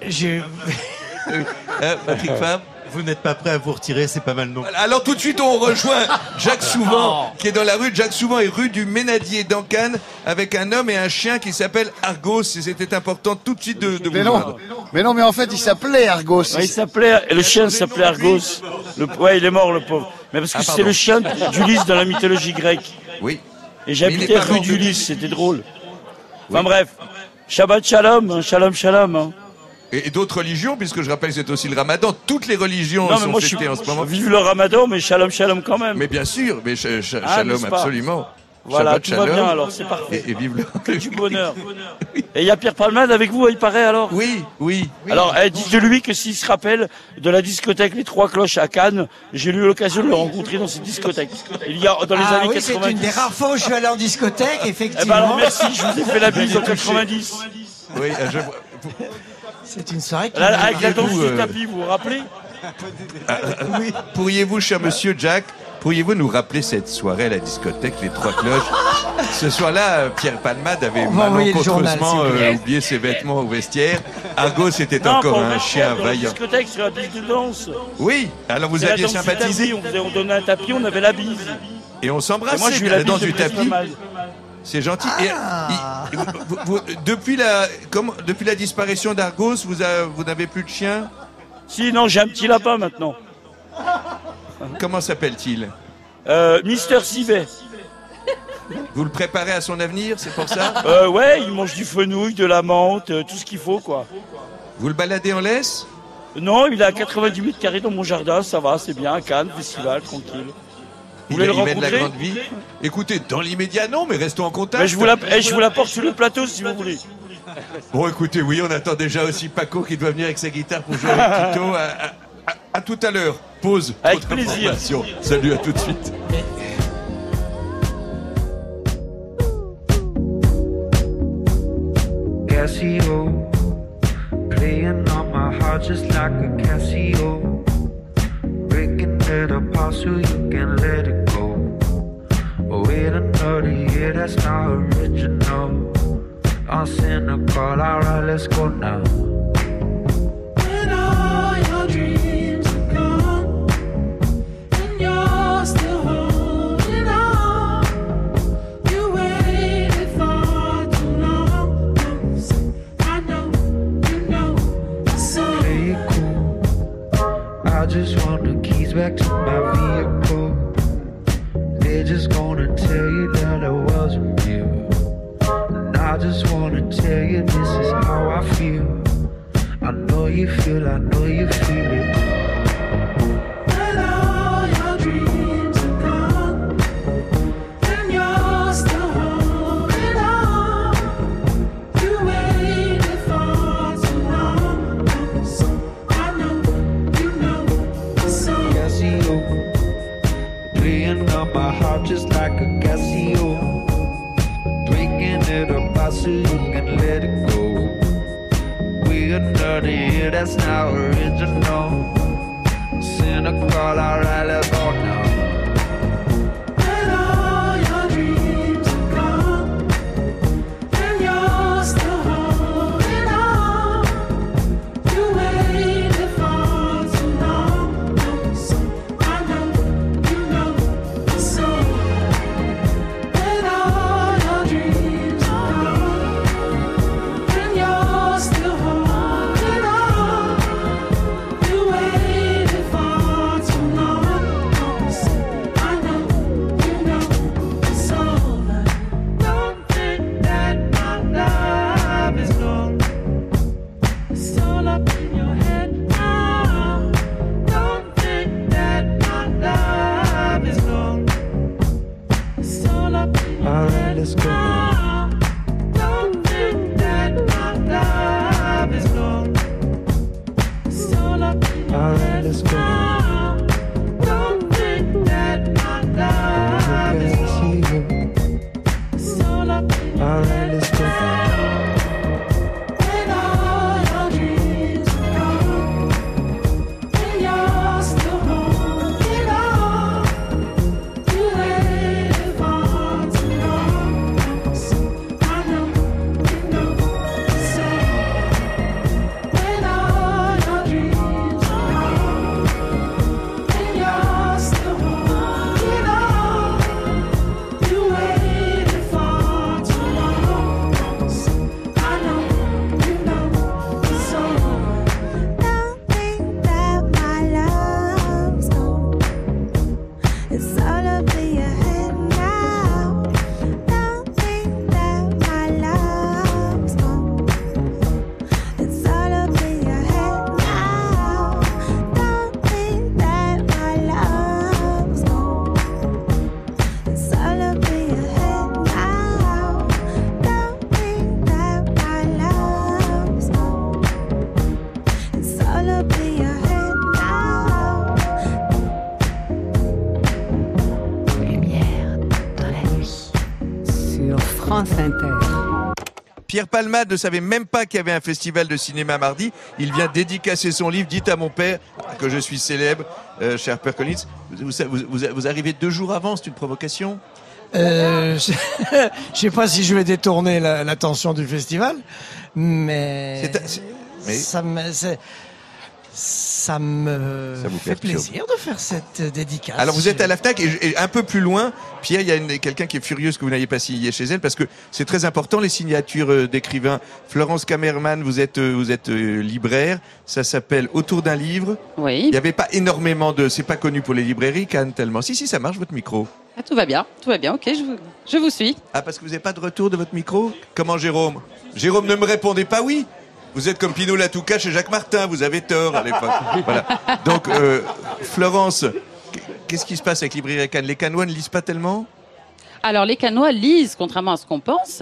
Patrick Fabre, vous n'êtes pas prêt à vous retirer, c'est pas mal non. Alors tout de suite on rejoint Jacques Souvent qui est dans la rue. Jacques Souvent est rue du Ménadier dans Cannes avec un homme et un chien qui s'appelle Argos, et c'était important tout de suite de vous joindre. Mais en fait il s'appelait Argos. Ouais, il s'appelait, et le chien s'appelait Argos. Ouais, il est mort le pauvre. Mais parce que c'est le chien d'Ulysse dans la mythologie grecque. Oui. Et j'habitais rue d'Ulysse, c'était drôle. Enfin bref, Shabbat Shalom, Shalom Shalom. Et d'autres religions, puisque je rappelle que c'est aussi le ramadan. Toutes les religions sont fêtées en ce moment. Vive le ramadan, mais shalom shalom quand même. Mais bien sûr, mais shalom absolument. Voilà, Shabbat tout shalom. va bien alors, c'est parfait. Et vive le... Que du bonheur. Et il y a Pierre Palmade avec vous, il paraît alors? Oui. Alors, dites-lui que s'il se rappelle de la discothèque Les Trois Cloches à Cannes, j'ai eu l'occasion de le rencontrer dans cette discothèque. Il y a dans les années 90. C'est une des rares fois où je suis allé en discothèque, effectivement. Alors merci, je vous ai fait la bise en 90. Oui, c'est une soirée qui... Là, avec la danse du tapis, vous vous rappelez? Oui. Pourriez-vous, cher monsieur Jack, pourriez-vous nous rappeler cette soirée à la discothèque Les Trois Cloches? Ce soir-là, Pierre Palmade avait malencontreusement oublié ses vêtements au vestiaire. Argos était encore un chien vaillant. Discothèque sur la piste de danse. Oui, alors vous aviez sympathisé. On donnait un tapis, on avait la bise. Et on s'embrassait. Moi, j'ai eu la danse du tapis. C'est gentil. Depuis la disparition d'Argos, vous n'avez plus de chien? Si, non, j'ai un petit lapin maintenant. Comment s'appelle-t-il? Mister Sivet. Vous le préparez à son avenir, c'est pour ça? Ouais, il mange du fenouil, de la menthe, tout ce qu'il faut, quoi. Vous le baladez en laisse? Non, il a 90 mètres carrés dans mon jardin, ça va, c'est bien, Cannes, festival, tranquille. Vous voulez le rencontrer? Il mène la grande vie. Écoutez, dans l'immédiat, non, mais restons en contact. Mais je vous l'apporte sur le plateau, si vous voulez. Bon, écoutez, oui, on attend déjà aussi Paco qui doit venir avec sa guitare pour jouer avec Tito. À tout à l'heure. Pause. Avec plaisir. Salut, à tout de suite. Casio, playing on my heart just like a Casio, breaking it apart so you can let it go. Wait another year, that's not original. I'm cynical, alright, let's go now. When all your dreams are gone and you're still holding on, you waited for too long. I know, you know, so play it cool. I just want the keys back to my vehicle. They're just gonna tell you that I wasn't you. I just wanna tell you this is how I feel. I know you feel it. When all your dreams are gone and you're still holding on, you waited for too long. I know, you know, so Casio, playing on my heart just like a Casio, breaking it apart so you can let it go. We another year, that's not original. Cynical, alright, let's go now. When all your dreams are gone and you're still holding on, you waited for too long. I know, you know, so when all your dreams are gone and you're still holding on, you waited for too long. I know, you know, it's over. Don't think that my love is gone. It's all up in your head now. Don't think that my love is gone. It's all up in your head now. Don't think that my love is gone. It's all up in your head now. Don't think that my love is gone. It's all up in your head now. When all your dreams are gone and you're still holding on, you waited for too long. I know, you know, so when all your dreams are gone and you're still holding on, you waited for too long. Inter. Pierre Palmade ne savait même pas qu'il y avait un festival de cinéma mardi. Il vient dédicacer son livre. Dites à mon père que je suis célèbre, cher Père Collins. Vous arrivez 2 jours avant, c'est une provocation? Je sais pas si je vais détourner l'attention du festival, mais ça me fait plaisir de faire cette dédicace. Alors vous êtes à la FNAC et un peu plus loin, Pierre, il y a quelqu'un qui est furieuse que vous n'ayez pas signé chez elle parce que c'est très important les signatures d'écrivains. Florence Kamerman, vous êtes libraire, ça s'appelle Autour d'un livre. Oui. Il n'y avait pas énormément c'est pas connu pour les librairies, Cannes tellement. Si, ça marche votre micro. Ah, tout va bien, ok, je vous suis. Ah, parce que vous n'avez pas de retour de votre micro? Comment Jérôme? Jérôme, ne me répondez pas oui. Vous êtes comme Pinot Latouca chez Jacques Martin, vous avez tort à l'époque. Voilà. Donc, Florence, qu'est-ce qui se passe avec Librairie Cannes? Les Cannois ne lisent pas tellement? Alors, les Cannois lisent, contrairement à ce qu'on pense.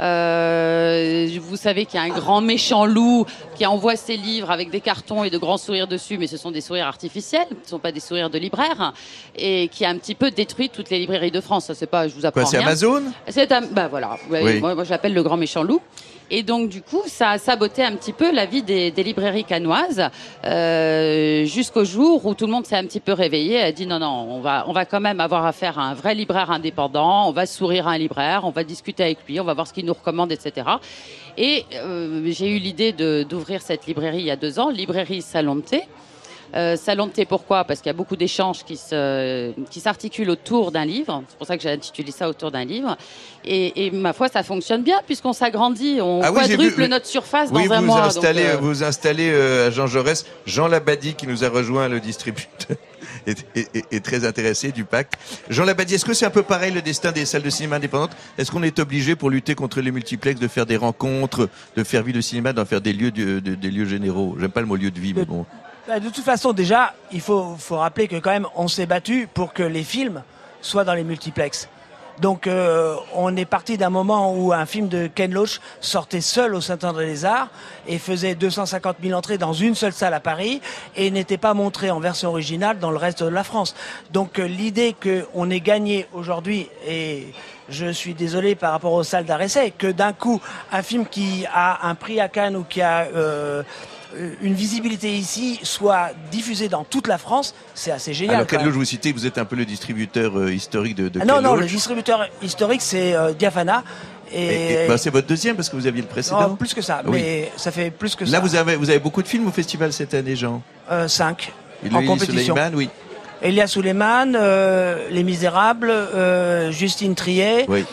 Vous savez qu'il y a un grand méchant loup qui envoie ses livres avec des cartons et de grands sourires dessus, mais ce sont des sourires artificiels, ce ne sont pas des sourires de libraires, et qui a un petit peu détruit toutes les librairies de France. Ça, c'est pas, je vous apprends rien. C'est Amazon? Bah voilà. Oui. Moi, je l'appelle le grand méchant loup. Et donc, du coup, ça a saboté un petit peu la vie des librairies cannoises jusqu'au jour où tout le monde s'est un petit peu réveillé et a dit non, on va quand même avoir affaire à un vrai libraire indépendant, on va sourire à un libraire, on va discuter avec lui, on va voir ce qu'il nous recommande, etc. Et j'ai eu l'idée d'ouvrir cette librairie il y a 2 ans, librairie Salon de thé. Salon de thé, pourquoi? Parce qu'il y a beaucoup d'échanges qui s'articulent autour d'un livre. C'est pour ça que j'ai intitulé ça Autour d'un livre. Et ma foi, ça fonctionne bien puisqu'on s'agrandit, on quadruple notre surface dans un mois. Vous installez à Jean Jaurès, Jean Labadie qui nous a rejoint, le distributeur, est très intéressé du pacte. Jean Labadie, est-ce que c'est un peu pareil le destin des salles de cinéma indépendantes? Est-ce qu'on est obligé pour lutter contre les multiplexes de faire des rencontres, de faire vivre le cinéma, d'en faire des lieux généraux? J'aime pas le mot lieu de vie, mais bon. De toute façon, déjà, il faut rappeler que quand même, on s'est battu pour que les films soient dans les multiplexes. Donc, on est parti d'un moment où un film de Ken Loach sortait seul au Saint-André-des-Arts et faisait 250 000 entrées dans une seule salle à Paris et n'était pas montré en version originale dans le reste de la France. Donc, l'idée qu'on ait gagné aujourd'hui, et je suis désolé par rapport aux salles d'arrêt-essai, que d'un coup, un film qui a un prix à Cannes ou qui a une visibilité ici soit diffusée dans toute la France, c'est assez génial. Alors, Ken Loach, vous citez, vous êtes un peu le distributeur historique de Ken Non, Loach. le distributeur historique, c'est Diafana. Et c'est votre deuxième, parce que vous aviez le précédent. Non, plus que ça, mais ça fait plus que ça. Là, vous avez beaucoup de films au festival cette année, Jean? 5, en compétition. Suleiman, oui. Elia Suleiman, Les Misérables, Justine Triet, oui.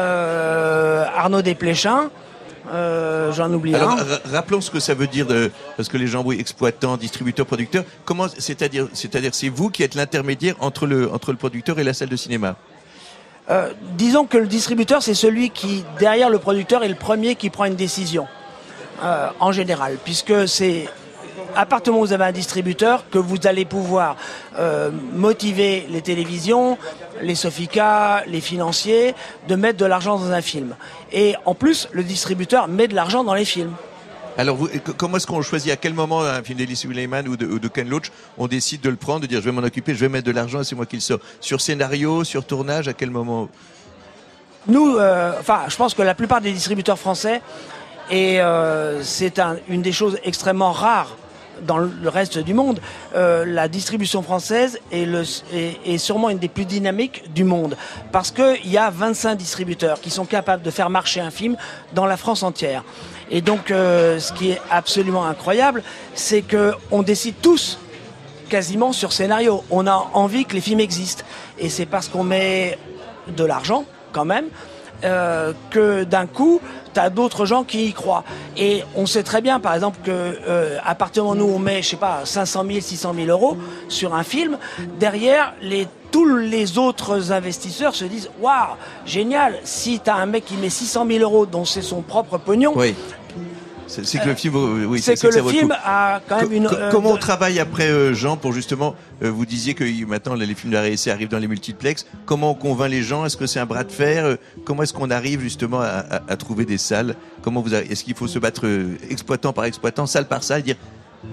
Arnaud Desplechin. J'en oublie un. Rappelons ce que ça veut dire, parce que les gens, oui, exploitants, distributeurs, producteurs. Comment, c'est-à-dire, c'est vous qui êtes l'intermédiaire entre le producteur et la salle de cinéma. Disons que le distributeur, c'est celui qui, derrière le producteur, est le premier qui prend une décision, en général, puisque c'est à partir du moment où vous avez un distributeur que vous allez pouvoir motiver les télévisions, les Sofica, les financiers, de mettre de l'argent dans un film. Et en plus, le distributeur met de l'argent dans les films. Alors, comment est-ce qu'on choisit, à quel moment un film d'Elie Suleiman ou de Ken Loach, on décide de le prendre, de dire je vais m'en occuper, je vais mettre de l'argent et c'est moi qui le sors? Sur scénario, sur tournage, à quel moment? Nous, je pense que la plupart des distributeurs français, et c'est une des choses extrêmement rares dans le reste du monde, la distribution française est sûrement une des plus dynamiques du monde. Parce qu'il y a 25 distributeurs qui sont capables de faire marcher un film dans la France entière. Et donc, ce qui est absolument incroyable, c'est qu'on décide tous quasiment sur scénario. On a envie que les films existent. Et c'est parce qu'on met de l'argent, quand même, que d'un coup, tu as d'autres gens qui y croient. Et on sait très bien, par exemple, que à partir du moment où on met, 500 000, 600 000 euros sur un film, derrière, tous les autres investisseurs se disent « Waouh, génial, si tu as un mec qui met 600 000 euros, dont c'est son propre pognon... Oui. » C'est que le film, oui, c'est que le film a quand même une. Comment on travaille après, Jean, pour justement, vous disiez que maintenant les films de la RSC arrivent dans les multiplexes. Comment on convainc les gens? Est-ce que c'est un bras de fer? Comment est-ce qu'on arrive justement à trouver des salles? Est-ce qu'il faut se battre exploitant par exploitant, salle par salle, dire?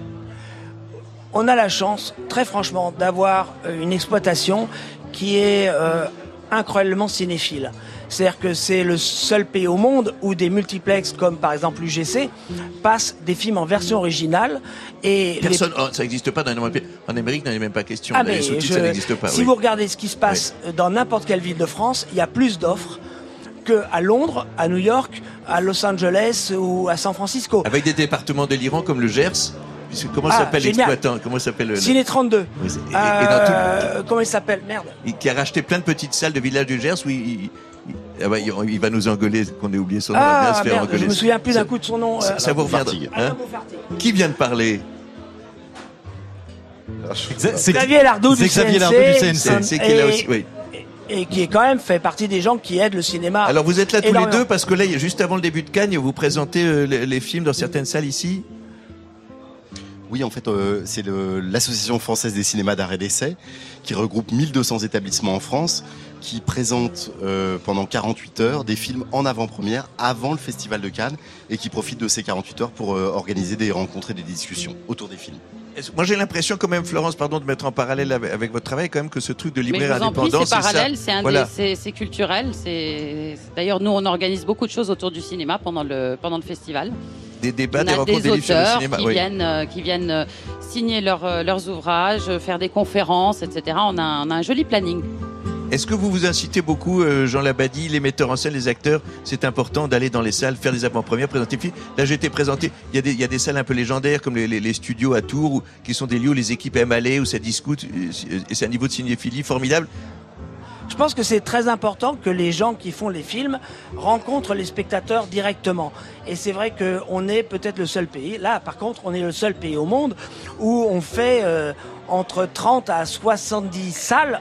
On a la chance, très franchement, d'avoir une exploitation qui est incroyablement cinéphile. C'est-à-dire que c'est le seul pays au monde où des multiplexes comme par exemple l'UGC passent des films en version originale. Et ça n'existe pas en Amérique, il n'y en a même pas question. Les sous-titres, ça n'existe pas. Si vous regardez ce qui se passe dans n'importe quelle ville de France, il y a plus d'offres qu'à Londres, à New York, à Los Angeles ou à San Francisco. Avec des départements délirants comme le Gers. Comment s'appelle l'exploitant? Comment s'appelle Ciné 32. Oui, comment il s'appelle? Merde. Qui a racheté plein de petites salles de village du Gers où il va nous engueuler qu'on ait oublié son nom. Je me souviens plus d'un coup de son nom. Ça vous reviendra. Qui vient de parler? C'est Xavier Lardou du CNC. C'est qui là aussi, oui. Et qui est quand même fait partie des gens qui aident le cinéma. Alors vous êtes là tous les deux parce que là, juste avant le début de Cannes, vous présentez les films dans certaines salles ici. Oui, en fait, c'est l'Association française des cinémas d'art et d'essai qui regroupe 1200 établissements en France qui présente pendant 48 heures des films en avant-première avant le Festival de Cannes et qui profite de ces 48 heures pour organiser des rencontres et des discussions autour des films. Moi j'ai l'impression quand même, Florence, pardon de mettre en parallèle avec votre travail, quand même que ce truc de libraire indépendant, c'est parallèle, c'est culturel. D'ailleurs nous on organise beaucoup de choses autour du cinéma pendant le festival. Des débats, des rencontres, des livres sur le cinéma. Qui viennent signer leurs ouvrages, faire des conférences, etc. On a un joli planning. Est-ce que vous vous incitez beaucoup, Jean Labadie, les metteurs en scène, les acteurs, c'est important d'aller dans les salles, faire des avant-premières, présenter le film. Là, j'ai été présenté, il y a des salles un peu légendaires, comme les studios à Tours, qui sont des lieux où les équipes aiment aller, où ça discute, et c'est un niveau de cinéphilie formidable. Je pense que c'est très important que les gens qui font les films rencontrent les spectateurs directement. Et c'est vrai qu'on est peut-être le seul pays, là par contre on est le seul pays au monde où on fait entre 30 à 70 salles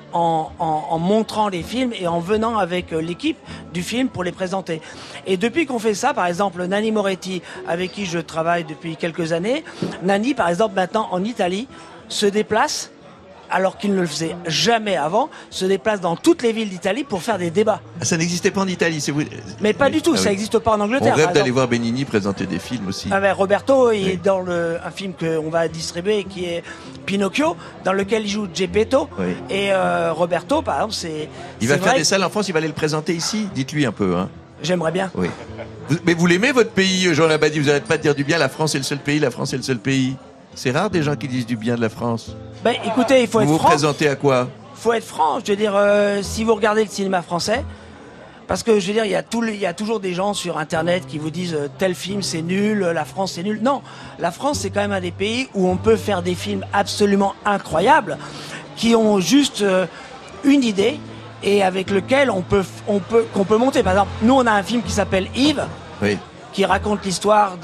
en montrant les films et en venant avec l'équipe du film pour les présenter. Et depuis qu'on fait ça, par exemple Nanni Moretti, avec qui je travaille depuis quelques années, Nanni par exemple maintenant en Italie se déplace, alors qu'il ne le faisait jamais avant, se déplace dans toutes les villes d'Italie pour faire des débats. Ça n'existait pas en Italie, c'est vous. Mais pas du tout, ça n'existe pas en Angleterre. On rêve d'aller voir Benigni présenter des films aussi. Roberto est dans un film qu'on va distribuer qui est Pinocchio, dans lequel il joue Geppetto. Oui. Et Roberto, par exemple, il va faire des salles en France, il va aller le présenter ici. Dites-lui un peu, hein. J'aimerais bien. Oui. Mais vous l'aimez votre pays, Jean Labadie? Vous n'arrêtez pas de dire du bien. La France est le seul pays. La France est le seul pays. C'est rare des gens qui disent du bien de la France. Écoutez, il faut être franc. Vous vous présentez à quoi? Il faut être franc. Je veux dire, si vous regardez le cinéma français, parce que je veux dire, il y a toujours des gens sur Internet qui vous disent tel film c'est nul, la France c'est nul. Non, la France c'est quand même un des pays où on peut faire des films absolument incroyables, qui ont juste une idée et avec lequel qu'on peut monter. Par exemple, nous on a un film qui s'appelle Yves, qui raconte l'histoire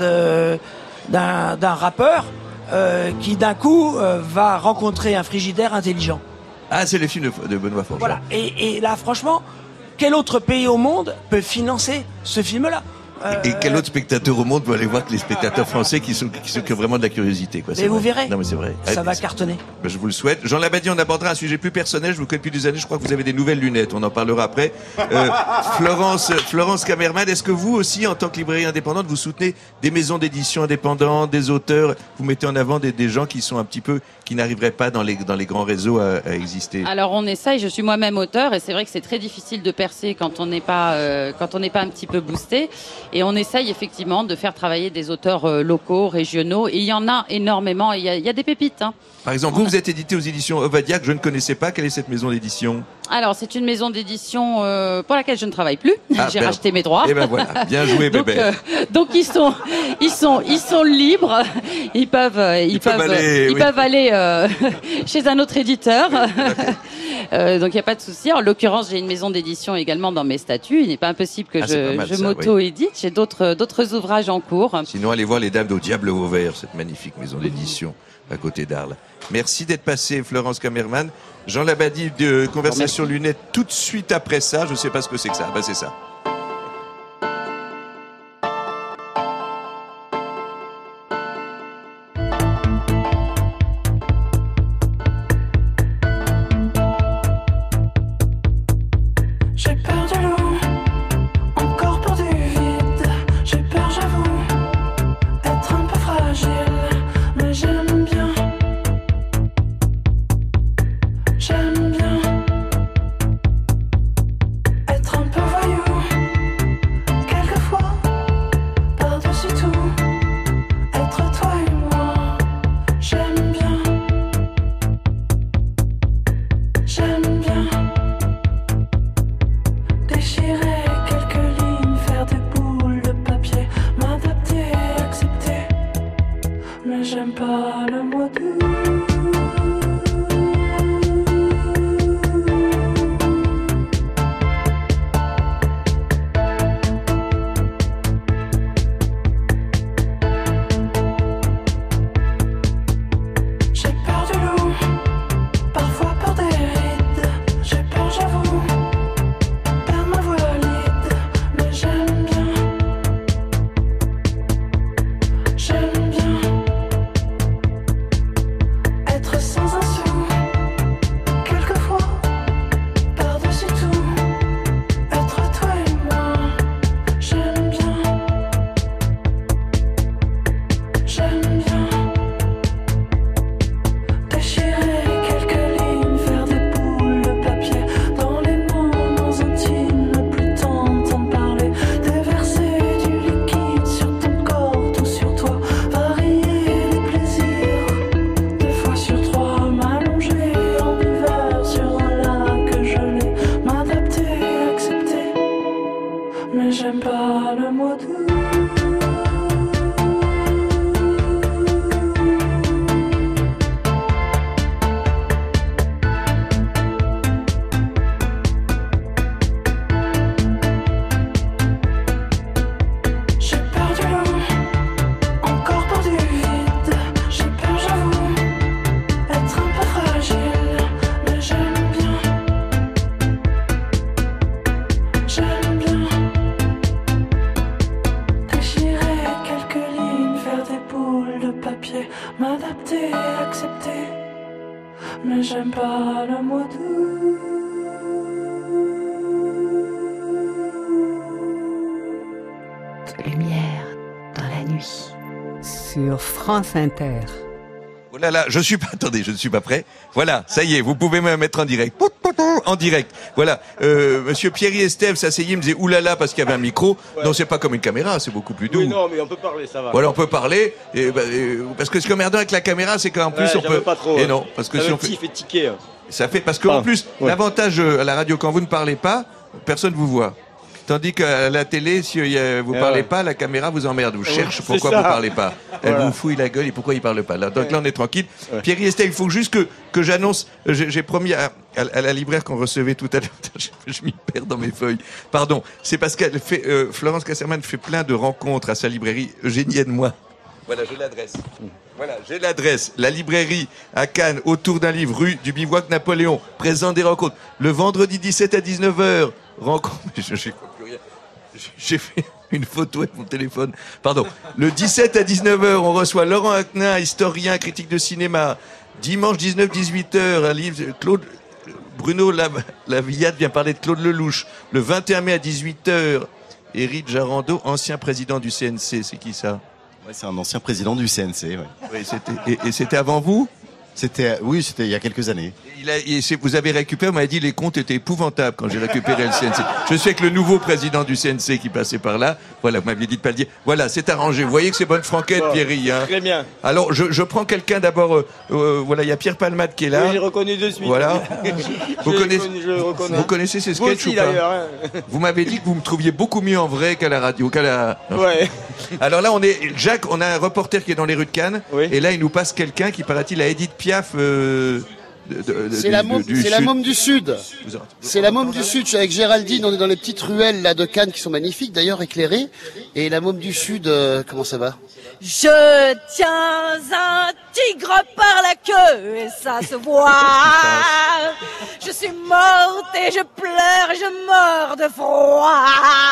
d'un rappeur. Qui d'un coup va rencontrer un frigidaire intelligent. Ah, c'est le film de Benoît Forgeat. Voilà. Et là, franchement, quel autre pays au monde peut financer ce film-là? Et quel autre spectateur au monde peut aller voir que les spectateurs français qui sont vraiment de la curiosité, quoi. Et vous verrez. Non, mais c'est vrai. Ça va cartonner. Je vous le souhaite. Jean Labadie, on abordera un sujet plus personnel. Je vous connais depuis des années. Je crois que vous avez des nouvelles lunettes. On en parlera après. Florence Kamerman, est-ce que vous aussi, en tant que librairie indépendante, vous soutenez des maisons d'édition indépendantes, des auteurs? Vous mettez en avant des gens qui sont un petit peu, qui n'arriveraient pas dans les grands réseaux à exister? Alors on essaye. Je suis moi-même auteur et c'est vrai que c'est très difficile de percer quand on n'est pas un petit peu boosté. Et on essaye effectivement de faire travailler des auteurs locaux, régionaux. Et il y en a énormément. Il y a des pépites. Hein. Par exemple, vous êtes édité aux éditions Ovadia, que je ne connaissais pas. Quelle est cette maison d'édition? Alors, c'est une maison d'édition pour laquelle je ne travaille plus. J'ai racheté mes droits. Et ben voilà, bien joué, bébé. Donc ils sont libres. Ils peuvent aller chez un autre éditeur. Donc il n'y a pas de souci. En l'occurrence, j'ai une maison d'édition également dans mes statuts. Il n'est pas impossible que je m'auto-édite. J'ai d'autres ouvrages en cours. Sinon, allez voir Les Dames au Diable au Vert, cette magnifique maison d'édition à côté d'Arles. Merci d'être passé, Florence Kamerman. Jean Labadie de Conversation Lunettes tout de suite après ça. Je ne sais pas ce que c'est que ça. Ben, c'est ça. J'aime bien être un peu voyou. le mot doux. M'adapter, accepter, mais j'aime pas le mot doux. Lumière dans la nuit. Sur France Inter. Oh là là, je ne suis pas prêt. Voilà, ça y est, vous pouvez me mettre en direct. En direct. Voilà. Monsieur Pierry Estève s'asseyait, me disait oulala parce qu'il y avait un micro. Ouais. Non, c'est pas comme une caméra, c'est beaucoup plus doux. Oui, non, mais on peut parler, ça va. Voilà, on peut parler. Parce que ce emmerdant avec la caméra, c'est qu'en plus on peut. Pas trop. Et non, parce que ça si on fait tiquer. Ça fait parce qu'en plus, l'avantage à la radio quand vous ne parlez pas, personne vous voit. Tandis qu'à la télé, si vous parlez pas, la caméra vous emmerde, vous cherche pourquoi vous parlez pas. Elle vous fouille la gueule et pourquoi il parle pas. Là. Donc là, on est tranquille. Pierre Estelle, il faut juste que j'annonce. J'ai promis à la libraire qu'on recevait tout à l'heure. Je m'y perds dans mes feuilles. Pardon. C'est parce qu'elle fait Florence Casserman fait plein de rencontres à sa librairie Eugénie Moi. Voilà, j'ai l'adresse. Voilà, j'ai l'adresse. La librairie à Cannes, autour d'un livre, rue du Bivouac Napoléon. Présente des rencontres. Le vendredi 17 à 19h. Rencontre. J'ai fait une photo avec mon téléphone. Pardon. Le 17 à 19h, on reçoit Laurent Aknin, historien, critique de cinéma. Dimanche 19-18h, un livre. Bruno Lavillade vient parler de Claude Lelouch. Le 21 mai à 18h, Éric Jarando, ancien président du CNC. C'est qui ça? Ouais, c'est un ancien président du CNC. Ouais. Oui, et c'était avant vous? C'était il y a quelques années. Vous avez récupéré, on m'a dit les comptes étaient épouvantables quand j'ai récupéré le CNC. Je suis avec le nouveau président du CNC qui passait par là. Voilà, vous m'aviez dit de pas le dire. Voilà, c'est arrangé. Vous voyez que c'est bonne franquette, Pierry. Hein. Très bien. Alors, je prends quelqu'un d'abord. Voilà, il y a Pierre Palmade qui est là. Oui, j'ai reconnu de suite. Voilà. Vous connaissez ces sketchs aussi, ou pas hein. Vous m'avez dit que vous me trouviez beaucoup mieux en vrai qu'à la radio. Ouais. Alors là, Jacques, on a un reporter qui est dans les rues de Cannes. Oui. Et là, il nous passe quelqu'un qui, paraît-il, a Edith Piaf. C'est la môme du Sud. C'est la môme du Sud. Je suis avec Géraldine. On est dans les petites ruelles là de Cannes qui sont magnifiques, d'ailleurs éclairées. Et la môme du Sud, comment ça va? Je tiens un tigre par la queue et ça se voit. Je suis morte et je pleure et je meurs de froid.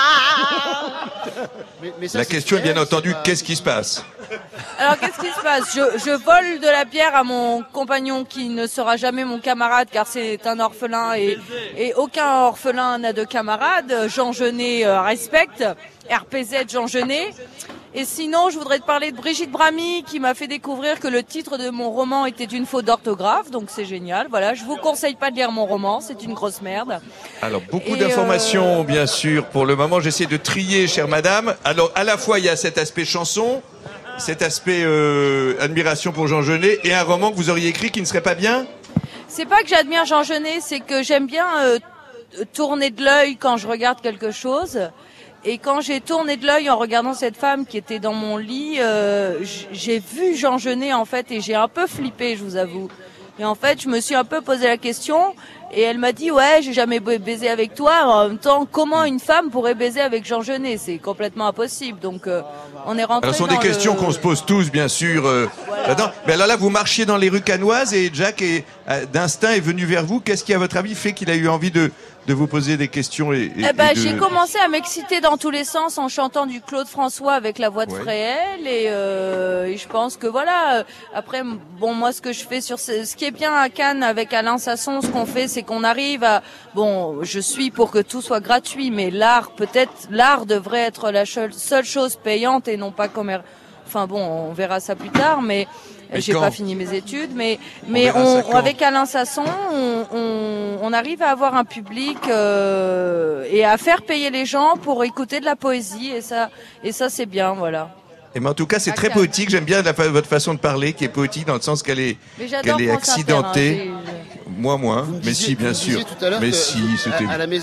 Mais ça, la question est bien entendu, qu'est-ce qui se passe? Alors qu'est-ce qui se passe? Je vole de la bière à mon compagnon qui ne sera jamais mon camarade car c'est un orphelin et aucun orphelin n'a de camarade. Jean Genet respecte. RPZ Jean Genet. Et sinon, je voudrais te parler de Brigitte Bramy qui m'a fait découvrir que le titre de mon roman était une faute d'orthographe, donc c'est génial. Voilà, je vous conseille pas de lire mon roman, c'est une grosse merde. Alors, beaucoup d'informations, bien sûr. Pour le moment, j'essaie de trier, chère madame. Alors, à la fois, il y a cet aspect chanson, cet aspect admiration pour Jean Genet, et un roman que vous auriez écrit qui ne serait pas bien? C'est pas que j'admire Jean Genet, c'est que j'aime bien tourner de l'œil quand je regarde quelque chose. Et quand j'ai tourné de l'œil en regardant cette femme qui était dans mon lit, j'ai vu Jean Genet en fait et j'ai un peu flippé, je vous avoue. Et en fait, je me suis un peu posé la question et elle m'a dit ouais, j'ai jamais baisé avec toi. En même temps, comment une femme pourrait baiser avec Jean Genet? C'est complètement impossible. Donc on est rentré. Alors, ce sont des questions qu'on se pose tous, bien sûr. Voilà. Mais alors là, vous marchiez dans les rues cannoises et Jack d'instinct est venu vers vous. Qu'est-ce qui, à votre avis, fait qu'il a eu envie de vous poser des questions J'ai commencé à m'exciter dans tous les sens en chantant du Claude François avec la voix de Fréhel et je pense que voilà. Après, bon, moi, ce que je fais ce qui est bien à Cannes avec Alain Sasson, ce qu'on fait, c'est qu'on arrive à, bon, je suis pour que tout soit gratuit, mais l'art devrait être la seule chose payante et non pas commerciale. Enfin bon, on verra ça plus tard, mais j'ai pas fini mes études, mais avec Alain Sasson, on arrive à avoir un public et à faire payer les gens pour écouter de la poésie et ça c'est bien, voilà. Et mais en tout cas, c'est très poétique. J'aime bien votre façon de parler, qui est poétique dans le sens qu'elle est accidentée. Moi, moins. Mais si, bien sûr. Tout à l'heure mais si, c'était à la maison.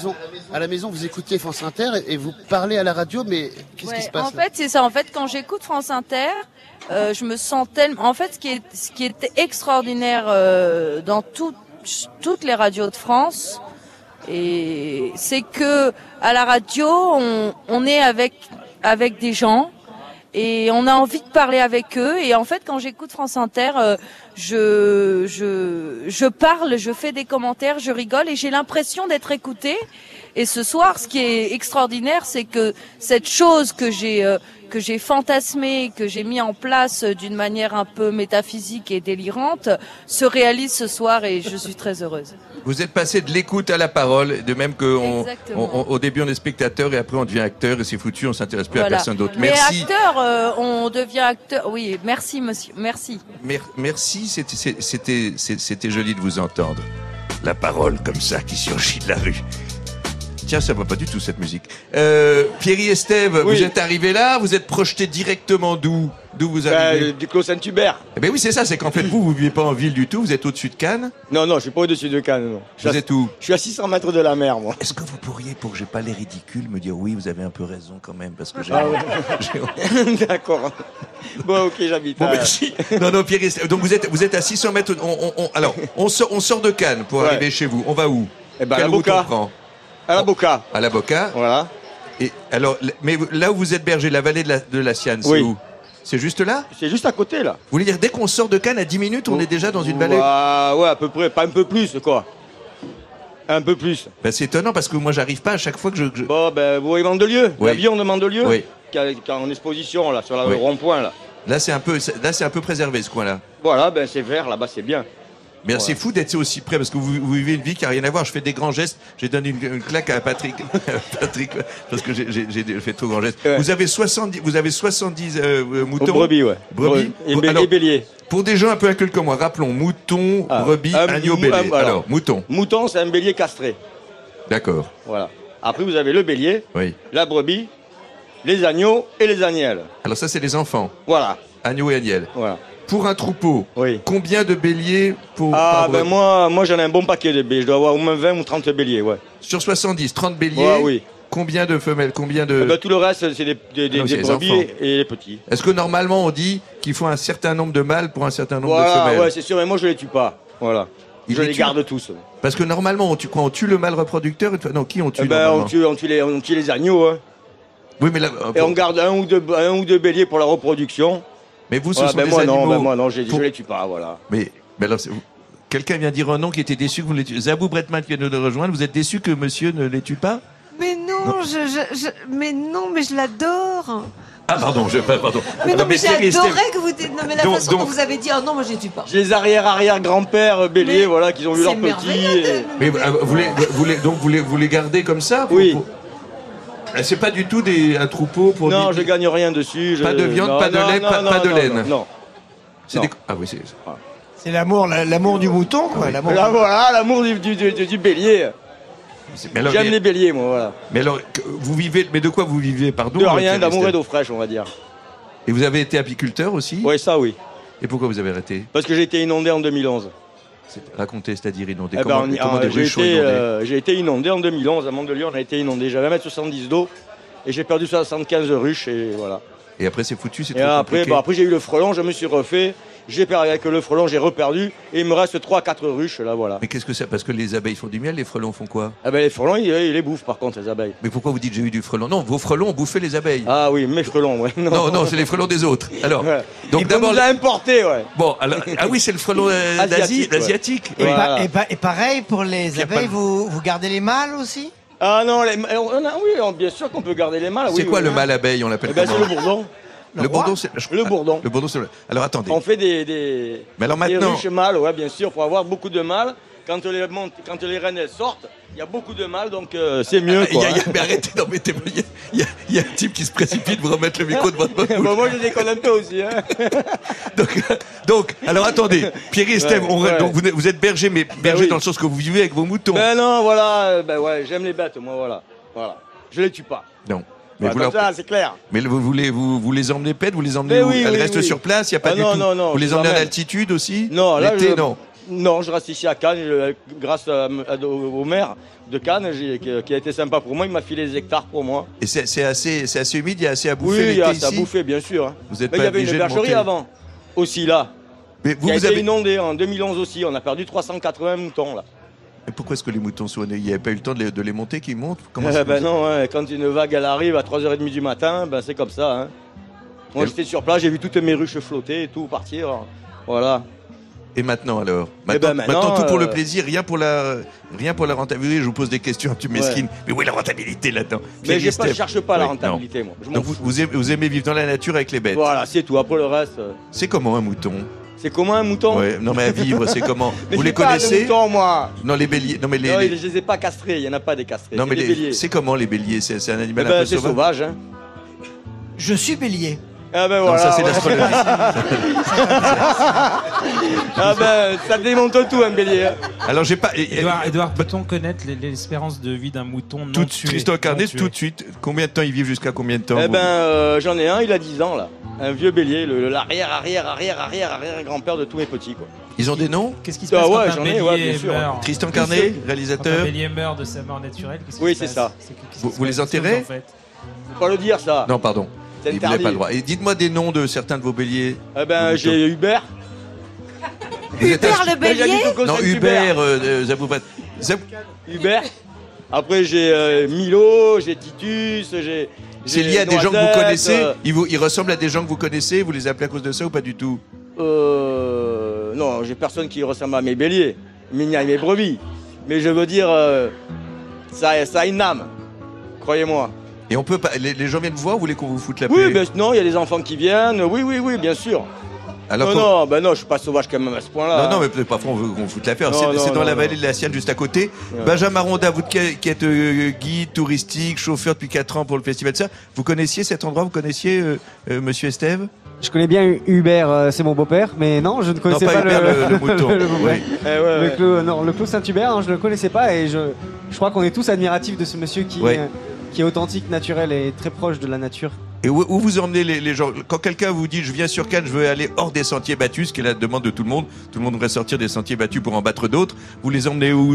à la maison, vous écoutez France Inter et vous parlez à la radio, mais qu'est-ce qui se passe? En fait, c'est ça. En fait, quand j'écoute France Inter, je me sens tellement... En fait, ce qui est extraordinaire dans toutes les radios de France, et c'est que à la radio, on est avec des gens et on a envie de parler avec eux. Et en fait, quand j'écoute France Inter, je parle, je fais des commentaires, je rigole et j'ai l'impression d'être écoutée. Et ce soir, ce qui est extraordinaire, c'est que cette chose que j'ai fantasmée, que j'ai mis en place d'une manière un peu métaphysique et délirante, se réalise ce soir et je suis très heureuse. Vous êtes passé de l'écoute à la parole, de même qu'au début on est spectateur et après on devient acteur et c'est foutu, on s'intéresse plus à personne d'autre. Merci. Et acteur, on devient acteur. Oui, merci monsieur, merci. Merci, c'était joli de vous entendre. La parole comme ça qui surgit de la rue. Tiens, ça va pas du tout cette musique. Pierry Estève, oui. Vous êtes arrivé là, vous êtes projeté directement d'où vous arrivez? Du Clos Saint-Hubert. Eh ben oui, c'est ça, c'est qu'en fait vous vivez pas en ville du tout, vous êtes au-dessus de Cannes. Non, je suis pas au-dessus de Cannes, non. Vous êtes où? Je suis à 600 mètres de la mer, moi. Est-ce que vous pourriez, pour que j'ai pas l'air ridicule, me dire oui, vous avez un peu raison quand même, parce que j'ai... D'accord. Bon, ok, j'habite. Bon, merci. Non, Pierry Estève, donc vous êtes à 600 mètres, alors, on sort de Cannes pour arriver chez vous, on va où? Eh ben, à la Boca. À la Boca. À la Boca. Voilà. Et alors, mais là où vous êtes berger, la vallée de la Siane, c'est où? C'est juste là? C'est juste à côté, là. Vous voulez dire, dès qu'on sort de Cannes, à 10 minutes, on est déjà dans une vallée? Ouais, à peu près. Pas un peu plus, quoi. Un peu plus. Ben, c'est étonnant, parce que moi, j'arrive pas à chaque fois que je... Bon, ben, vous voyez Mandelieu? Oui. L'avion de Mandelieu? Oui. Qui est en exposition, là, sur le rond-point, là. Là, c'est un peu préservé, ce coin-là. Voilà, ben, c'est vert, là-bas, c'est bien. Mais c'est fou d'être aussi près, parce que vous vivez une vie qui n'a rien à voir. Je fais des grands gestes. J'ai donné une claque à Patrick, parce que j'ai fait trop grands gestes. Ouais. Vous avez 70 moutons. Brebis, ouais. Brebis. Et béliers. Pour des gens un peu incultes comme moi, rappelons, mouton, brebis, agneau, bélier. Alors, mouton. Mouton, c'est un bélier castré. D'accord. Voilà. Après, vous avez le bélier, la brebis, les agneaux et les agnelles. Alors ça, c'est les enfants. Voilà. Agneaux et agnelles. Voilà. Pour un troupeau, combien de béliers pour... moi j'en ai un bon paquet de béliers. Je dois avoir au moins 20 ou 30 béliers, ouais. Sur 70, 30 béliers, oui. Combien de femelles, combien de... Tout le reste, c'est des brebis et les petits. Est-ce que normalement on dit qu'il faut un certain nombre de mâles pour un certain nombre de femelles? Ouais, c'est sûr, mais moi je les tue pas. Voilà. Je les garde tous. Parce que normalement, on tue le mâle reproducteur. Non, qui on tue on tue les agneaux. Hein. Oui, mais là, et on garde un ou deux béliers pour la reproduction. Mais vous, ce sont des animaux... moi non, je les tue pas, voilà. Mais alors, quelqu'un vient dire un nom qui était déçu que vous les tuiez. Zabou Bretman qui vient de nous rejoindre, vous êtes déçu que monsieur ne les tue pas? Mais non, mais je l'adore. Ah pardon. Mais non, mais j'adorais que vous... Non, mais la façon dont vous avez dit, non, moi je les tue pas. J'ai les arrière-grands-pères béliers, voilà, qui ont eu leurs petits. Mais vous les gardez comme ça? Oui. C'est pas du tout un troupeau pour... Non, je gagne rien dessus. Pas de viande, pas de lait, pas de laine. Non. Ah oui, c'est... C'est l'amour du mouton, quoi. Voilà, l'amour du bélier. J'aime les béliers, moi, voilà. Mais alors, mais de quoi vous vivez, pardon? De rien, d'amour et d'eau fraîche, on va dire. Et vous avez été apiculteur aussi? Oui, ça, oui. Et pourquoi vous avez arrêté? Parce que j'ai été inondé en 2011. Racontez, c'est-à-dire inondé. J'ai été inondé en 2011 à Mandelieu, on a été inondé. J'avais 1,70 m d'eau et j'ai perdu 75 ruches et voilà. Et après c'est foutu, c'est trop compliqué. Après j'ai eu le frelon, je me suis refait. J'ai perdu avec le frelon, j'ai reperdu et il me reste 3-4 ruches là, voilà. Mais qu'est-ce que c'est? Parce que les abeilles font du miel, les frelons font quoi? Les frelons ils les bouffent par contre, les abeilles. Mais pourquoi vous dites j'ai eu du frelon? Non, vos frelons ont bouffé les abeilles. Ah oui, mes frelons, ouais. Non, c'est les frelons des autres. Alors, donc d'abord nous a importé, ouais. Bon, alors oui, c'est le frelon asiatique. Voilà. Et pareil pour les abeilles, vous gardez les mâles aussi? Ah non, bien sûr qu'on peut garder les mâles. C'est quoi le mâle abeille? On l'appelle comment? C'est le bourdon. Le bourdon, c'est le bourdon. Le bourdon, c'est alors attendez. On fait des ruches mâles, ouais, bien sûr, pour avoir beaucoup de mâles. Quand les reines elles sortent, il y a beaucoup de mâles, donc c'est mieux. Quoi. Mais arrêtez d'embêter. Il y a un type qui se précipite pour remettre le micro de votre bouche. Moi, je déconne un peu aussi. Hein. donc, alors attendez, Pierry Estève, donc vous êtes berger, mais berger dans le sens que vous vivez avec vos moutons. Non, voilà, j'aime les bêtes, moi, voilà. Je les tue pas. Non. Mais c'est clair. Mais vous les emmenez pète, vous les emmenez où? Elles restent sur place, il y a pas du tout. Non, vous les emmenez à l'altitude aussi? Non, là l'été, non. Non, je reste ici à Cannes, grâce au maire de Cannes, qui a été sympa pour moi, il m'a filé des hectares pour moi. Et c'est assez humide, il y a assez à bouffer l'été ici ? Oui, il y a assez à bouffer, bien sûr. Vous êtes il y avait une bergerie avant, aussi là, qui a été inondée en 2011 aussi, on a perdu 380 moutons là. Et pourquoi est-ce que les moutons sont nés ? Il n'y avait pas eu le temps de les monter, qu'ils montent ? Non, quand une vague elle arrive à 3h30 du matin, c'est comme ça. Hein. Moi j'étais sur place, j'ai vu toutes mes ruches flotter et tout partir, voilà. Et maintenant alors maintenant tout pour le plaisir, rien pour la rentabilité. Je vous pose des questions un peu mesquines. Mais où est la rentabilité là-dedans ? Mais je ne cherche pas la rentabilité, moi. Donc vous aimez vivre dans la nature avec les bêtes ? Voilà, c'est tout. Après le reste. C'est comment un mouton ? C'est comment un mouton ? Ouais, non mais à vivre, c'est comment ? Mais vous les connaissez ? Pas de moutons, moi. Non, les béliers. Non mais je les ai pas castrés. Il y en a pas des castrés. Non mais des béliers. C'est comment les béliers ? C'est un animal un peu sauvage. C'est sauvage. Hein. Je suis bélier. Ah ben non, voilà. Ça c'est l'astrologie. Ça démonte tout un bélier. Alors j'ai pas. Edouard, peut-on connaître l'espérance de vie d'un mouton non tué ? Tristan Carnet, tout de suite. Combien de temps ils vivent, jusqu'à combien de temps ? J'en ai un, il a 10 ans là. Un vieux bélier, l'arrière grand-père de tous mes petits quoi. Ils ont des noms ? Qu'est-ce qui se passe quand un bélier bien sûr. meurt ? Tristan Carnet, réalisateur. Quand un bélier meurt de sa mort naturelle, qu'est-ce qui Oui, se c'est passe ? ça. Vous les enterrez ? Faut pas le dire ça. Non, pardon. C'est vous n'avez pas le droit. Et dites-moi des noms de certains de vos béliers. J'ai Hubert. Hubert le bélier ? Non, Hubert, Hubert. Après j'ai Milo, j'ai Titus, j'ai. C'est lié à des gens que vous connaissez. Ils ressemblent à des gens que vous connaissez. Vous les appelez à cause de ça ou pas du tout ? Non, j'ai personne qui ressemble à mes béliers, mes brebis. Mais je veux dire, ça a une âme. Croyez-moi. Et on peut pas. Les gens viennent vous voir, vous voulez qu'on vous foute la paix ? Oui, non, il y a des enfants qui viennent. Oui, bien sûr. Alors non, je suis pas sauvage quand même à ce point-là. Non, mais peut-être parfois on veut qu'on foute la paix. C'est dans la vallée de la Sienne, juste à côté. Ouais. Benjamin Ronda, vous qui êtes guide touristique, chauffeur depuis 4 ans pour le festival de ça, vous connaissiez cet endroit ? Vous connaissiez Monsieur Estève ? Je connais bien Hubert, c'est mon beau-père, mais non, je ne connaissais pas Hubert, le mouton. Le Clos Saint-Hubert, je ne le connaissais pas et je crois qu'on est tous admiratifs de ce monsieur qui est authentique, naturel et très proche de la nature. Et où vous emmenez les gens ? Quand quelqu'un vous dit « je viens sur Cannes, je veux aller hors des sentiers battus », ce qui est la demande de tout le monde devrait sortir des sentiers battus pour en battre d'autres, vous les emmenez où ?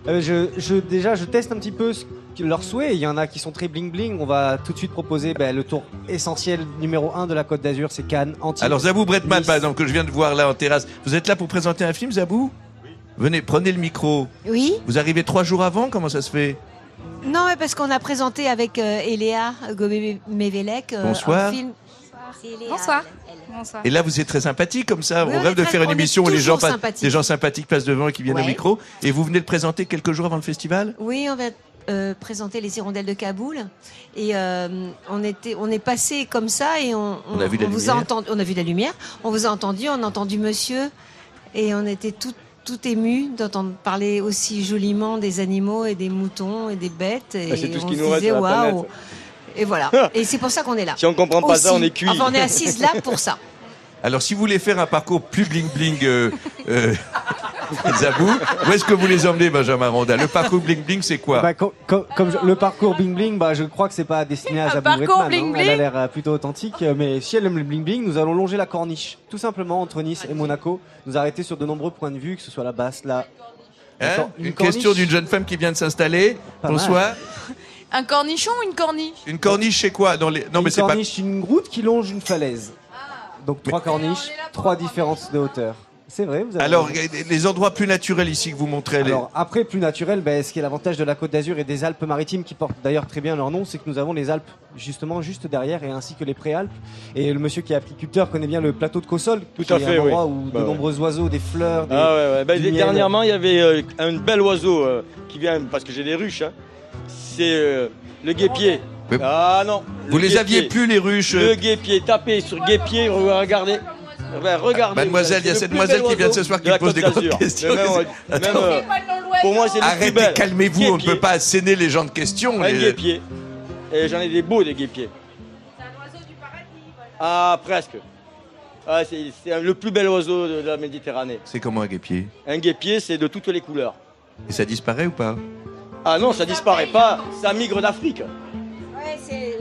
Je teste un petit peu leurs souhaits. Il y en a qui sont très bling-bling. On va tout de suite proposer le tour essentiel numéro 1 de la Côte d'Azur, c'est Cannes, Antibes. Alors Zabou Bretman, par exemple, que je viens de voir là en terrasse, vous êtes là pour présenter un film, Zabou ? Oui. Venez, prenez le micro. Oui. Vous arrivez 3 jours avant ? Comment ça se fait ? Non, parce qu'on a présenté avec Eléa Gobé-Mévélec Bonsoir. un film. Bonsoir. Et là, vous êtes très sympathique comme ça. On rêve de faire une émission où les gens sympathiques passent devant et qui viennent au micro. Et vous venez de présenter quelques jours avant le festival ? Oui, on va présenter les Hirondelles de Kaboul. Et on est passé comme ça et on a vu la lumière. On vous a entendu, on a entendu monsieur. Et on était tout ému d'entendre parler aussi joliment des animaux et des moutons et des bêtes. Et c'est tout ce on qui se nous reste disait sur la planète. waouh. Et voilà. Et c'est pour ça qu'on est là. Si on comprend pas ça, on est cuit. Enfin, on est assises là pour ça. Alors, si vous voulez faire un parcours plus bling-bling, Zabou, où est-ce que vous les emmenez, Benjamin Ronda ? Le parcours bling-bling, c'est quoi ? Le parcours bling-bling, je crois que c'est pas destiné à Zabou Bretman. Elle a l'air plutôt authentique. Mais si elle aime le bling-bling, nous allons longer la corniche. Tout simplement, entre Nice et Monaco. Nous arrêter sur de nombreux points de vue, que ce soit la basse, là. Une question d'une jeune femme qui vient de s'installer. Bonsoir. Un cornichon ou une corniche ? Une corniche, c'est quoi ? Une corniche, une route qui longe une falaise. Donc 3 corniches, 3 différences de hauteur. C'est vrai, vous avez... Alors, les endroits plus naturels ici que vous montrez... Alors, après, plus naturel, ce qui est l'avantage de la Côte d'Azur et des Alpes-Maritimes, qui portent d'ailleurs très bien leur nom, c'est que nous avons les Alpes, justement, juste derrière, et ainsi que les Préalpes. Et le monsieur qui est apiculteur connaît bien le plateau de Cossol, qui est un endroit où de nombreux oiseaux, des fleurs, dernièrement, il y avait un bel oiseau qui vient, parce que j'ai des ruches, c'est le guépier. Ah non. Vous les aviez plus, les ruches. Le guépier, tapez sur guépier, regardez. Regardez. Mademoiselle, il y a cette demoiselle qui vient de ce soir qui pose des grandes questions. Pour moi, c'est le plus bel. Arrêtez, calmez-vous, on ne peut pas asséner les gens de questions. Un guépier. Et j'en ai des beaux, des guépiers. C'est un oiseau du paradis. Ah, presque. Ah, c'est le plus bel oiseau de la Méditerranée. C'est comment un guépier ? Un guépier, c'est de toutes les couleurs. Et ça disparaît ou pas ? Ah non, ça disparaît pas. Ça migre d'Afrique.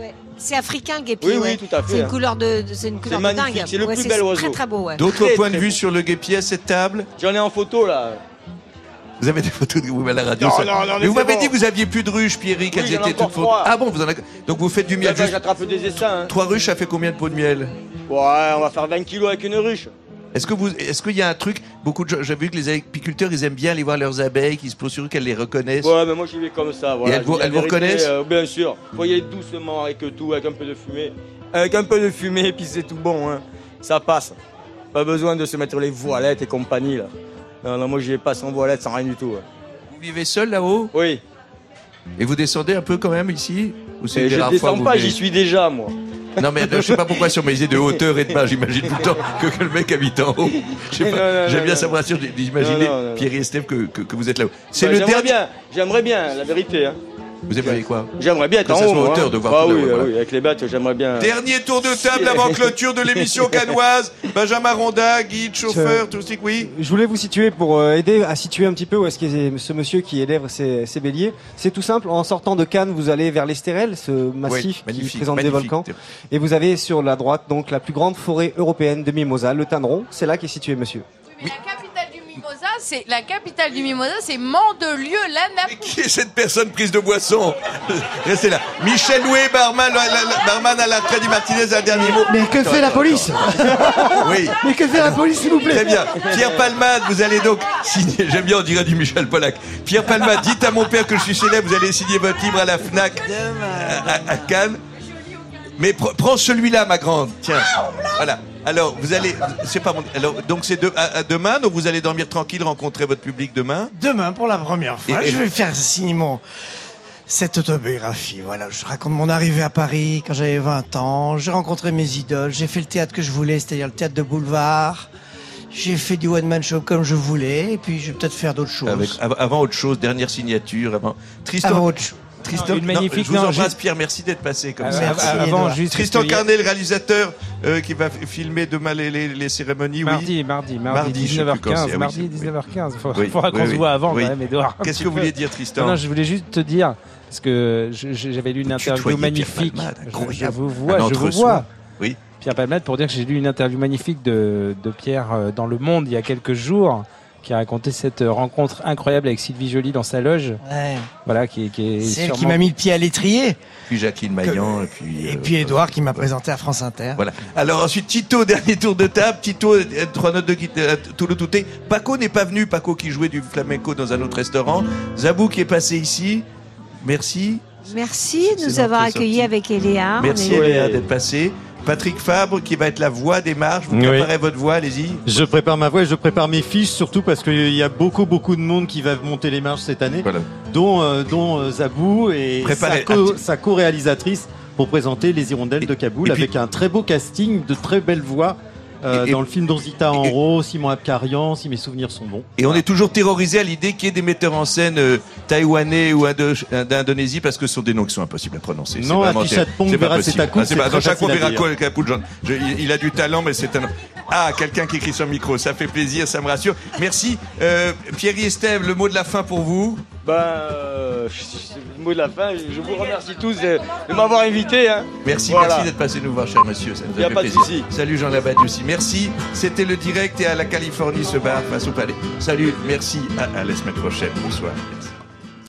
C'est africain, guépier. Oui, ouais. tout à fait. C'est une couleur de dingue. C'est le plus bel oiseau. Très très beau. Ouais. D'autres points de vue sur le guépier à cette table? J'en ai en photo là. Vous avez des photos de vous à la radio? Non, mais vous m'avez dit que vous aviez plus de ruches, Pierry, qu'elles étaient toutes fausses. Ah bon, vous en avez... Donc vous faites du miel juste... J'attrape des essaims. Hein. 3 ruches, ça fait combien de pots de miel? Ouais, on va faire 20 kilos avec une ruche. Est-ce qu'il y a un truc, beaucoup de gens, j'ai vu que les apiculteurs, ils aiment bien aller voir leurs abeilles, qu'ils se posent sur eux, qu'elles les reconnaissent. Ouais, mais moi j'y vais comme ça. Voilà. Et elles vous reconnaissent? Bien sûr. Faut y aller doucement avec tout, avec un peu de fumée. Avec un peu de fumée, puis c'est tout bon. Hein. Ça passe. Pas besoin de se mettre les voilettes et compagnie là. Non, moi j'y vais pas sans voilette, sans rien du tout. Hein. Vous vivez seul là-haut? Oui. Et vous descendez un peu quand même ici? Ou c'est je descends pas, j'y suis déjà moi. Non mais je sais pas pourquoi sur mes idées de hauteur et de bas, j'imagine tout le temps que le mec habite en haut. J'aime bien savoir, d'imaginer Pierre et Estève que vous êtes là-haut. C'est le dernier. J'aimerais bien, la vérité. Hein. Vous aimeriez quoi? J'aimerais bien être en haut. Hauteur de voir oui, avec les bêtes, j'aimerais bien. Dernier tour de table avant clôture de l'émission cannoise. Benjamin Ronda, guide, chauffeur, tout ce qui oui. Je voulais vous situer pour aider à situer un petit peu où est-ce qu'il y a ce monsieur qui élève ses béliers. C'est tout simple. En sortant de Cannes, vous allez vers l'Estérel, ce massif qui présente des volcans. Et vous avez sur la droite donc la plus grande forêt européenne de Mimosa, le Tanneron. C'est là qu'est situé monsieur. Mais la capitale du Mimosa, c'est Mandelieu-la-Napo. Qui est cette personne prise de boisson? Restez là. Michel Loué, barman à la Crédit Martinez, un dernier mot. Mais que fait la police? Oui. Mais que fait la police, s'il vous plaît? Très bien. Pierre Palmade, vous allez donc signer. J'aime bien, on dirait du Michel Pollack. Pierre Palmade, dites à mon père que je suis célèbre, vous allez signer votre livre à la Fnac à Cannes. Mais prends celui-là, ma grande. Tiens. Voilà. Alors, vous allez, c'est pas mon, alors, donc c'est demain, donc vous allez dormir tranquille, rencontrer votre public demain? Demain, pour la première fois, je vais faire signer cette autobiographie. Voilà, je raconte mon arrivée à Paris quand j'avais 20 ans, j'ai rencontré mes idoles, j'ai fait le théâtre que je voulais, c'est-à-dire le théâtre de boulevard. J'ai fait du one-man show comme je voulais, et puis je vais peut-être faire d'autres choses. Avant autre chose, dernière signature, Tristan. Avant autre chose. Tristan, une magnifique, je vous embrasse Pierre, merci d'être passé comme ça. Avant, juste Tristan Carnet, le réalisateur qui va filmer demain les cérémonies. Mardi 19h15. Mardi 19h15. Il faudra qu'on se voit avant quand même, Edouard. Qu'est-ce que vous vouliez dire, Tristan? Non, je voulais juste te dire, parce que j'avais lu une interview magnifique. Je vous vois. Oui. Pierre Palmade, pour dire que j'ai lu une interview magnifique de Pierre dans Le Monde il y a quelques jours, qui a raconté cette rencontre incroyable avec Sylvie Joly dans sa loge. Ouais. Voilà, qui est c'est elle qui m'a mis le pied à l'étrier. Puis Jacqueline Maillan, et puis Edouard qui m'a présenté à France Inter. Voilà. Alors ensuite Tito, dernier tour de table. Tito, 3 notes de guitare, tout le touté. Paco n'est pas venu. Paco qui jouait du flamenco dans un autre restaurant. Zabou qui est passé ici. Merci. Merci de nous avoir accueillis avec Eléa. Merci Eléa d'être passé. Patrick Fabre qui va être la voix des marches. Vous préparez votre voix, allez-y. Je prépare ma voix et je prépare mes fiches, surtout parce qu'il y a beaucoup de monde qui va monter les marches cette année, dont Zabou et sa co-réalisatrice pour présenter Les Hirondelles de Kaboul, avec un très beau casting, de très belles voix. Dans le film d'Orzita Enro, Simon Abkarian, si mes souvenirs sont bons. Et on est toujours terrorisé à l'idée qu'il y ait des metteurs en scène taïwanais ou d'Indonésie, parce que ce sont des noms qui sont impossibles à prononcer. Non, Atichatpong, Veracetakoul, c'est très chaque fois facile à dire. Il a du talent, mais c'est un... Ah, quelqu'un qui écrit sur le micro, ça fait plaisir, ça me rassure. Merci. Pierre et Estève, le mot de la fin pour vous? Le mot de la fin, je vous remercie tous de m'avoir invité. Hein. Merci d'être passé nous voir, cher monsieur. Ça nous a fait plaisir. Salut Jean Labadie aussi. Merci. C'était le direct et à la Californie se barre face au palais. Salut, merci. À la semaine prochaine. Bonsoir. Merci.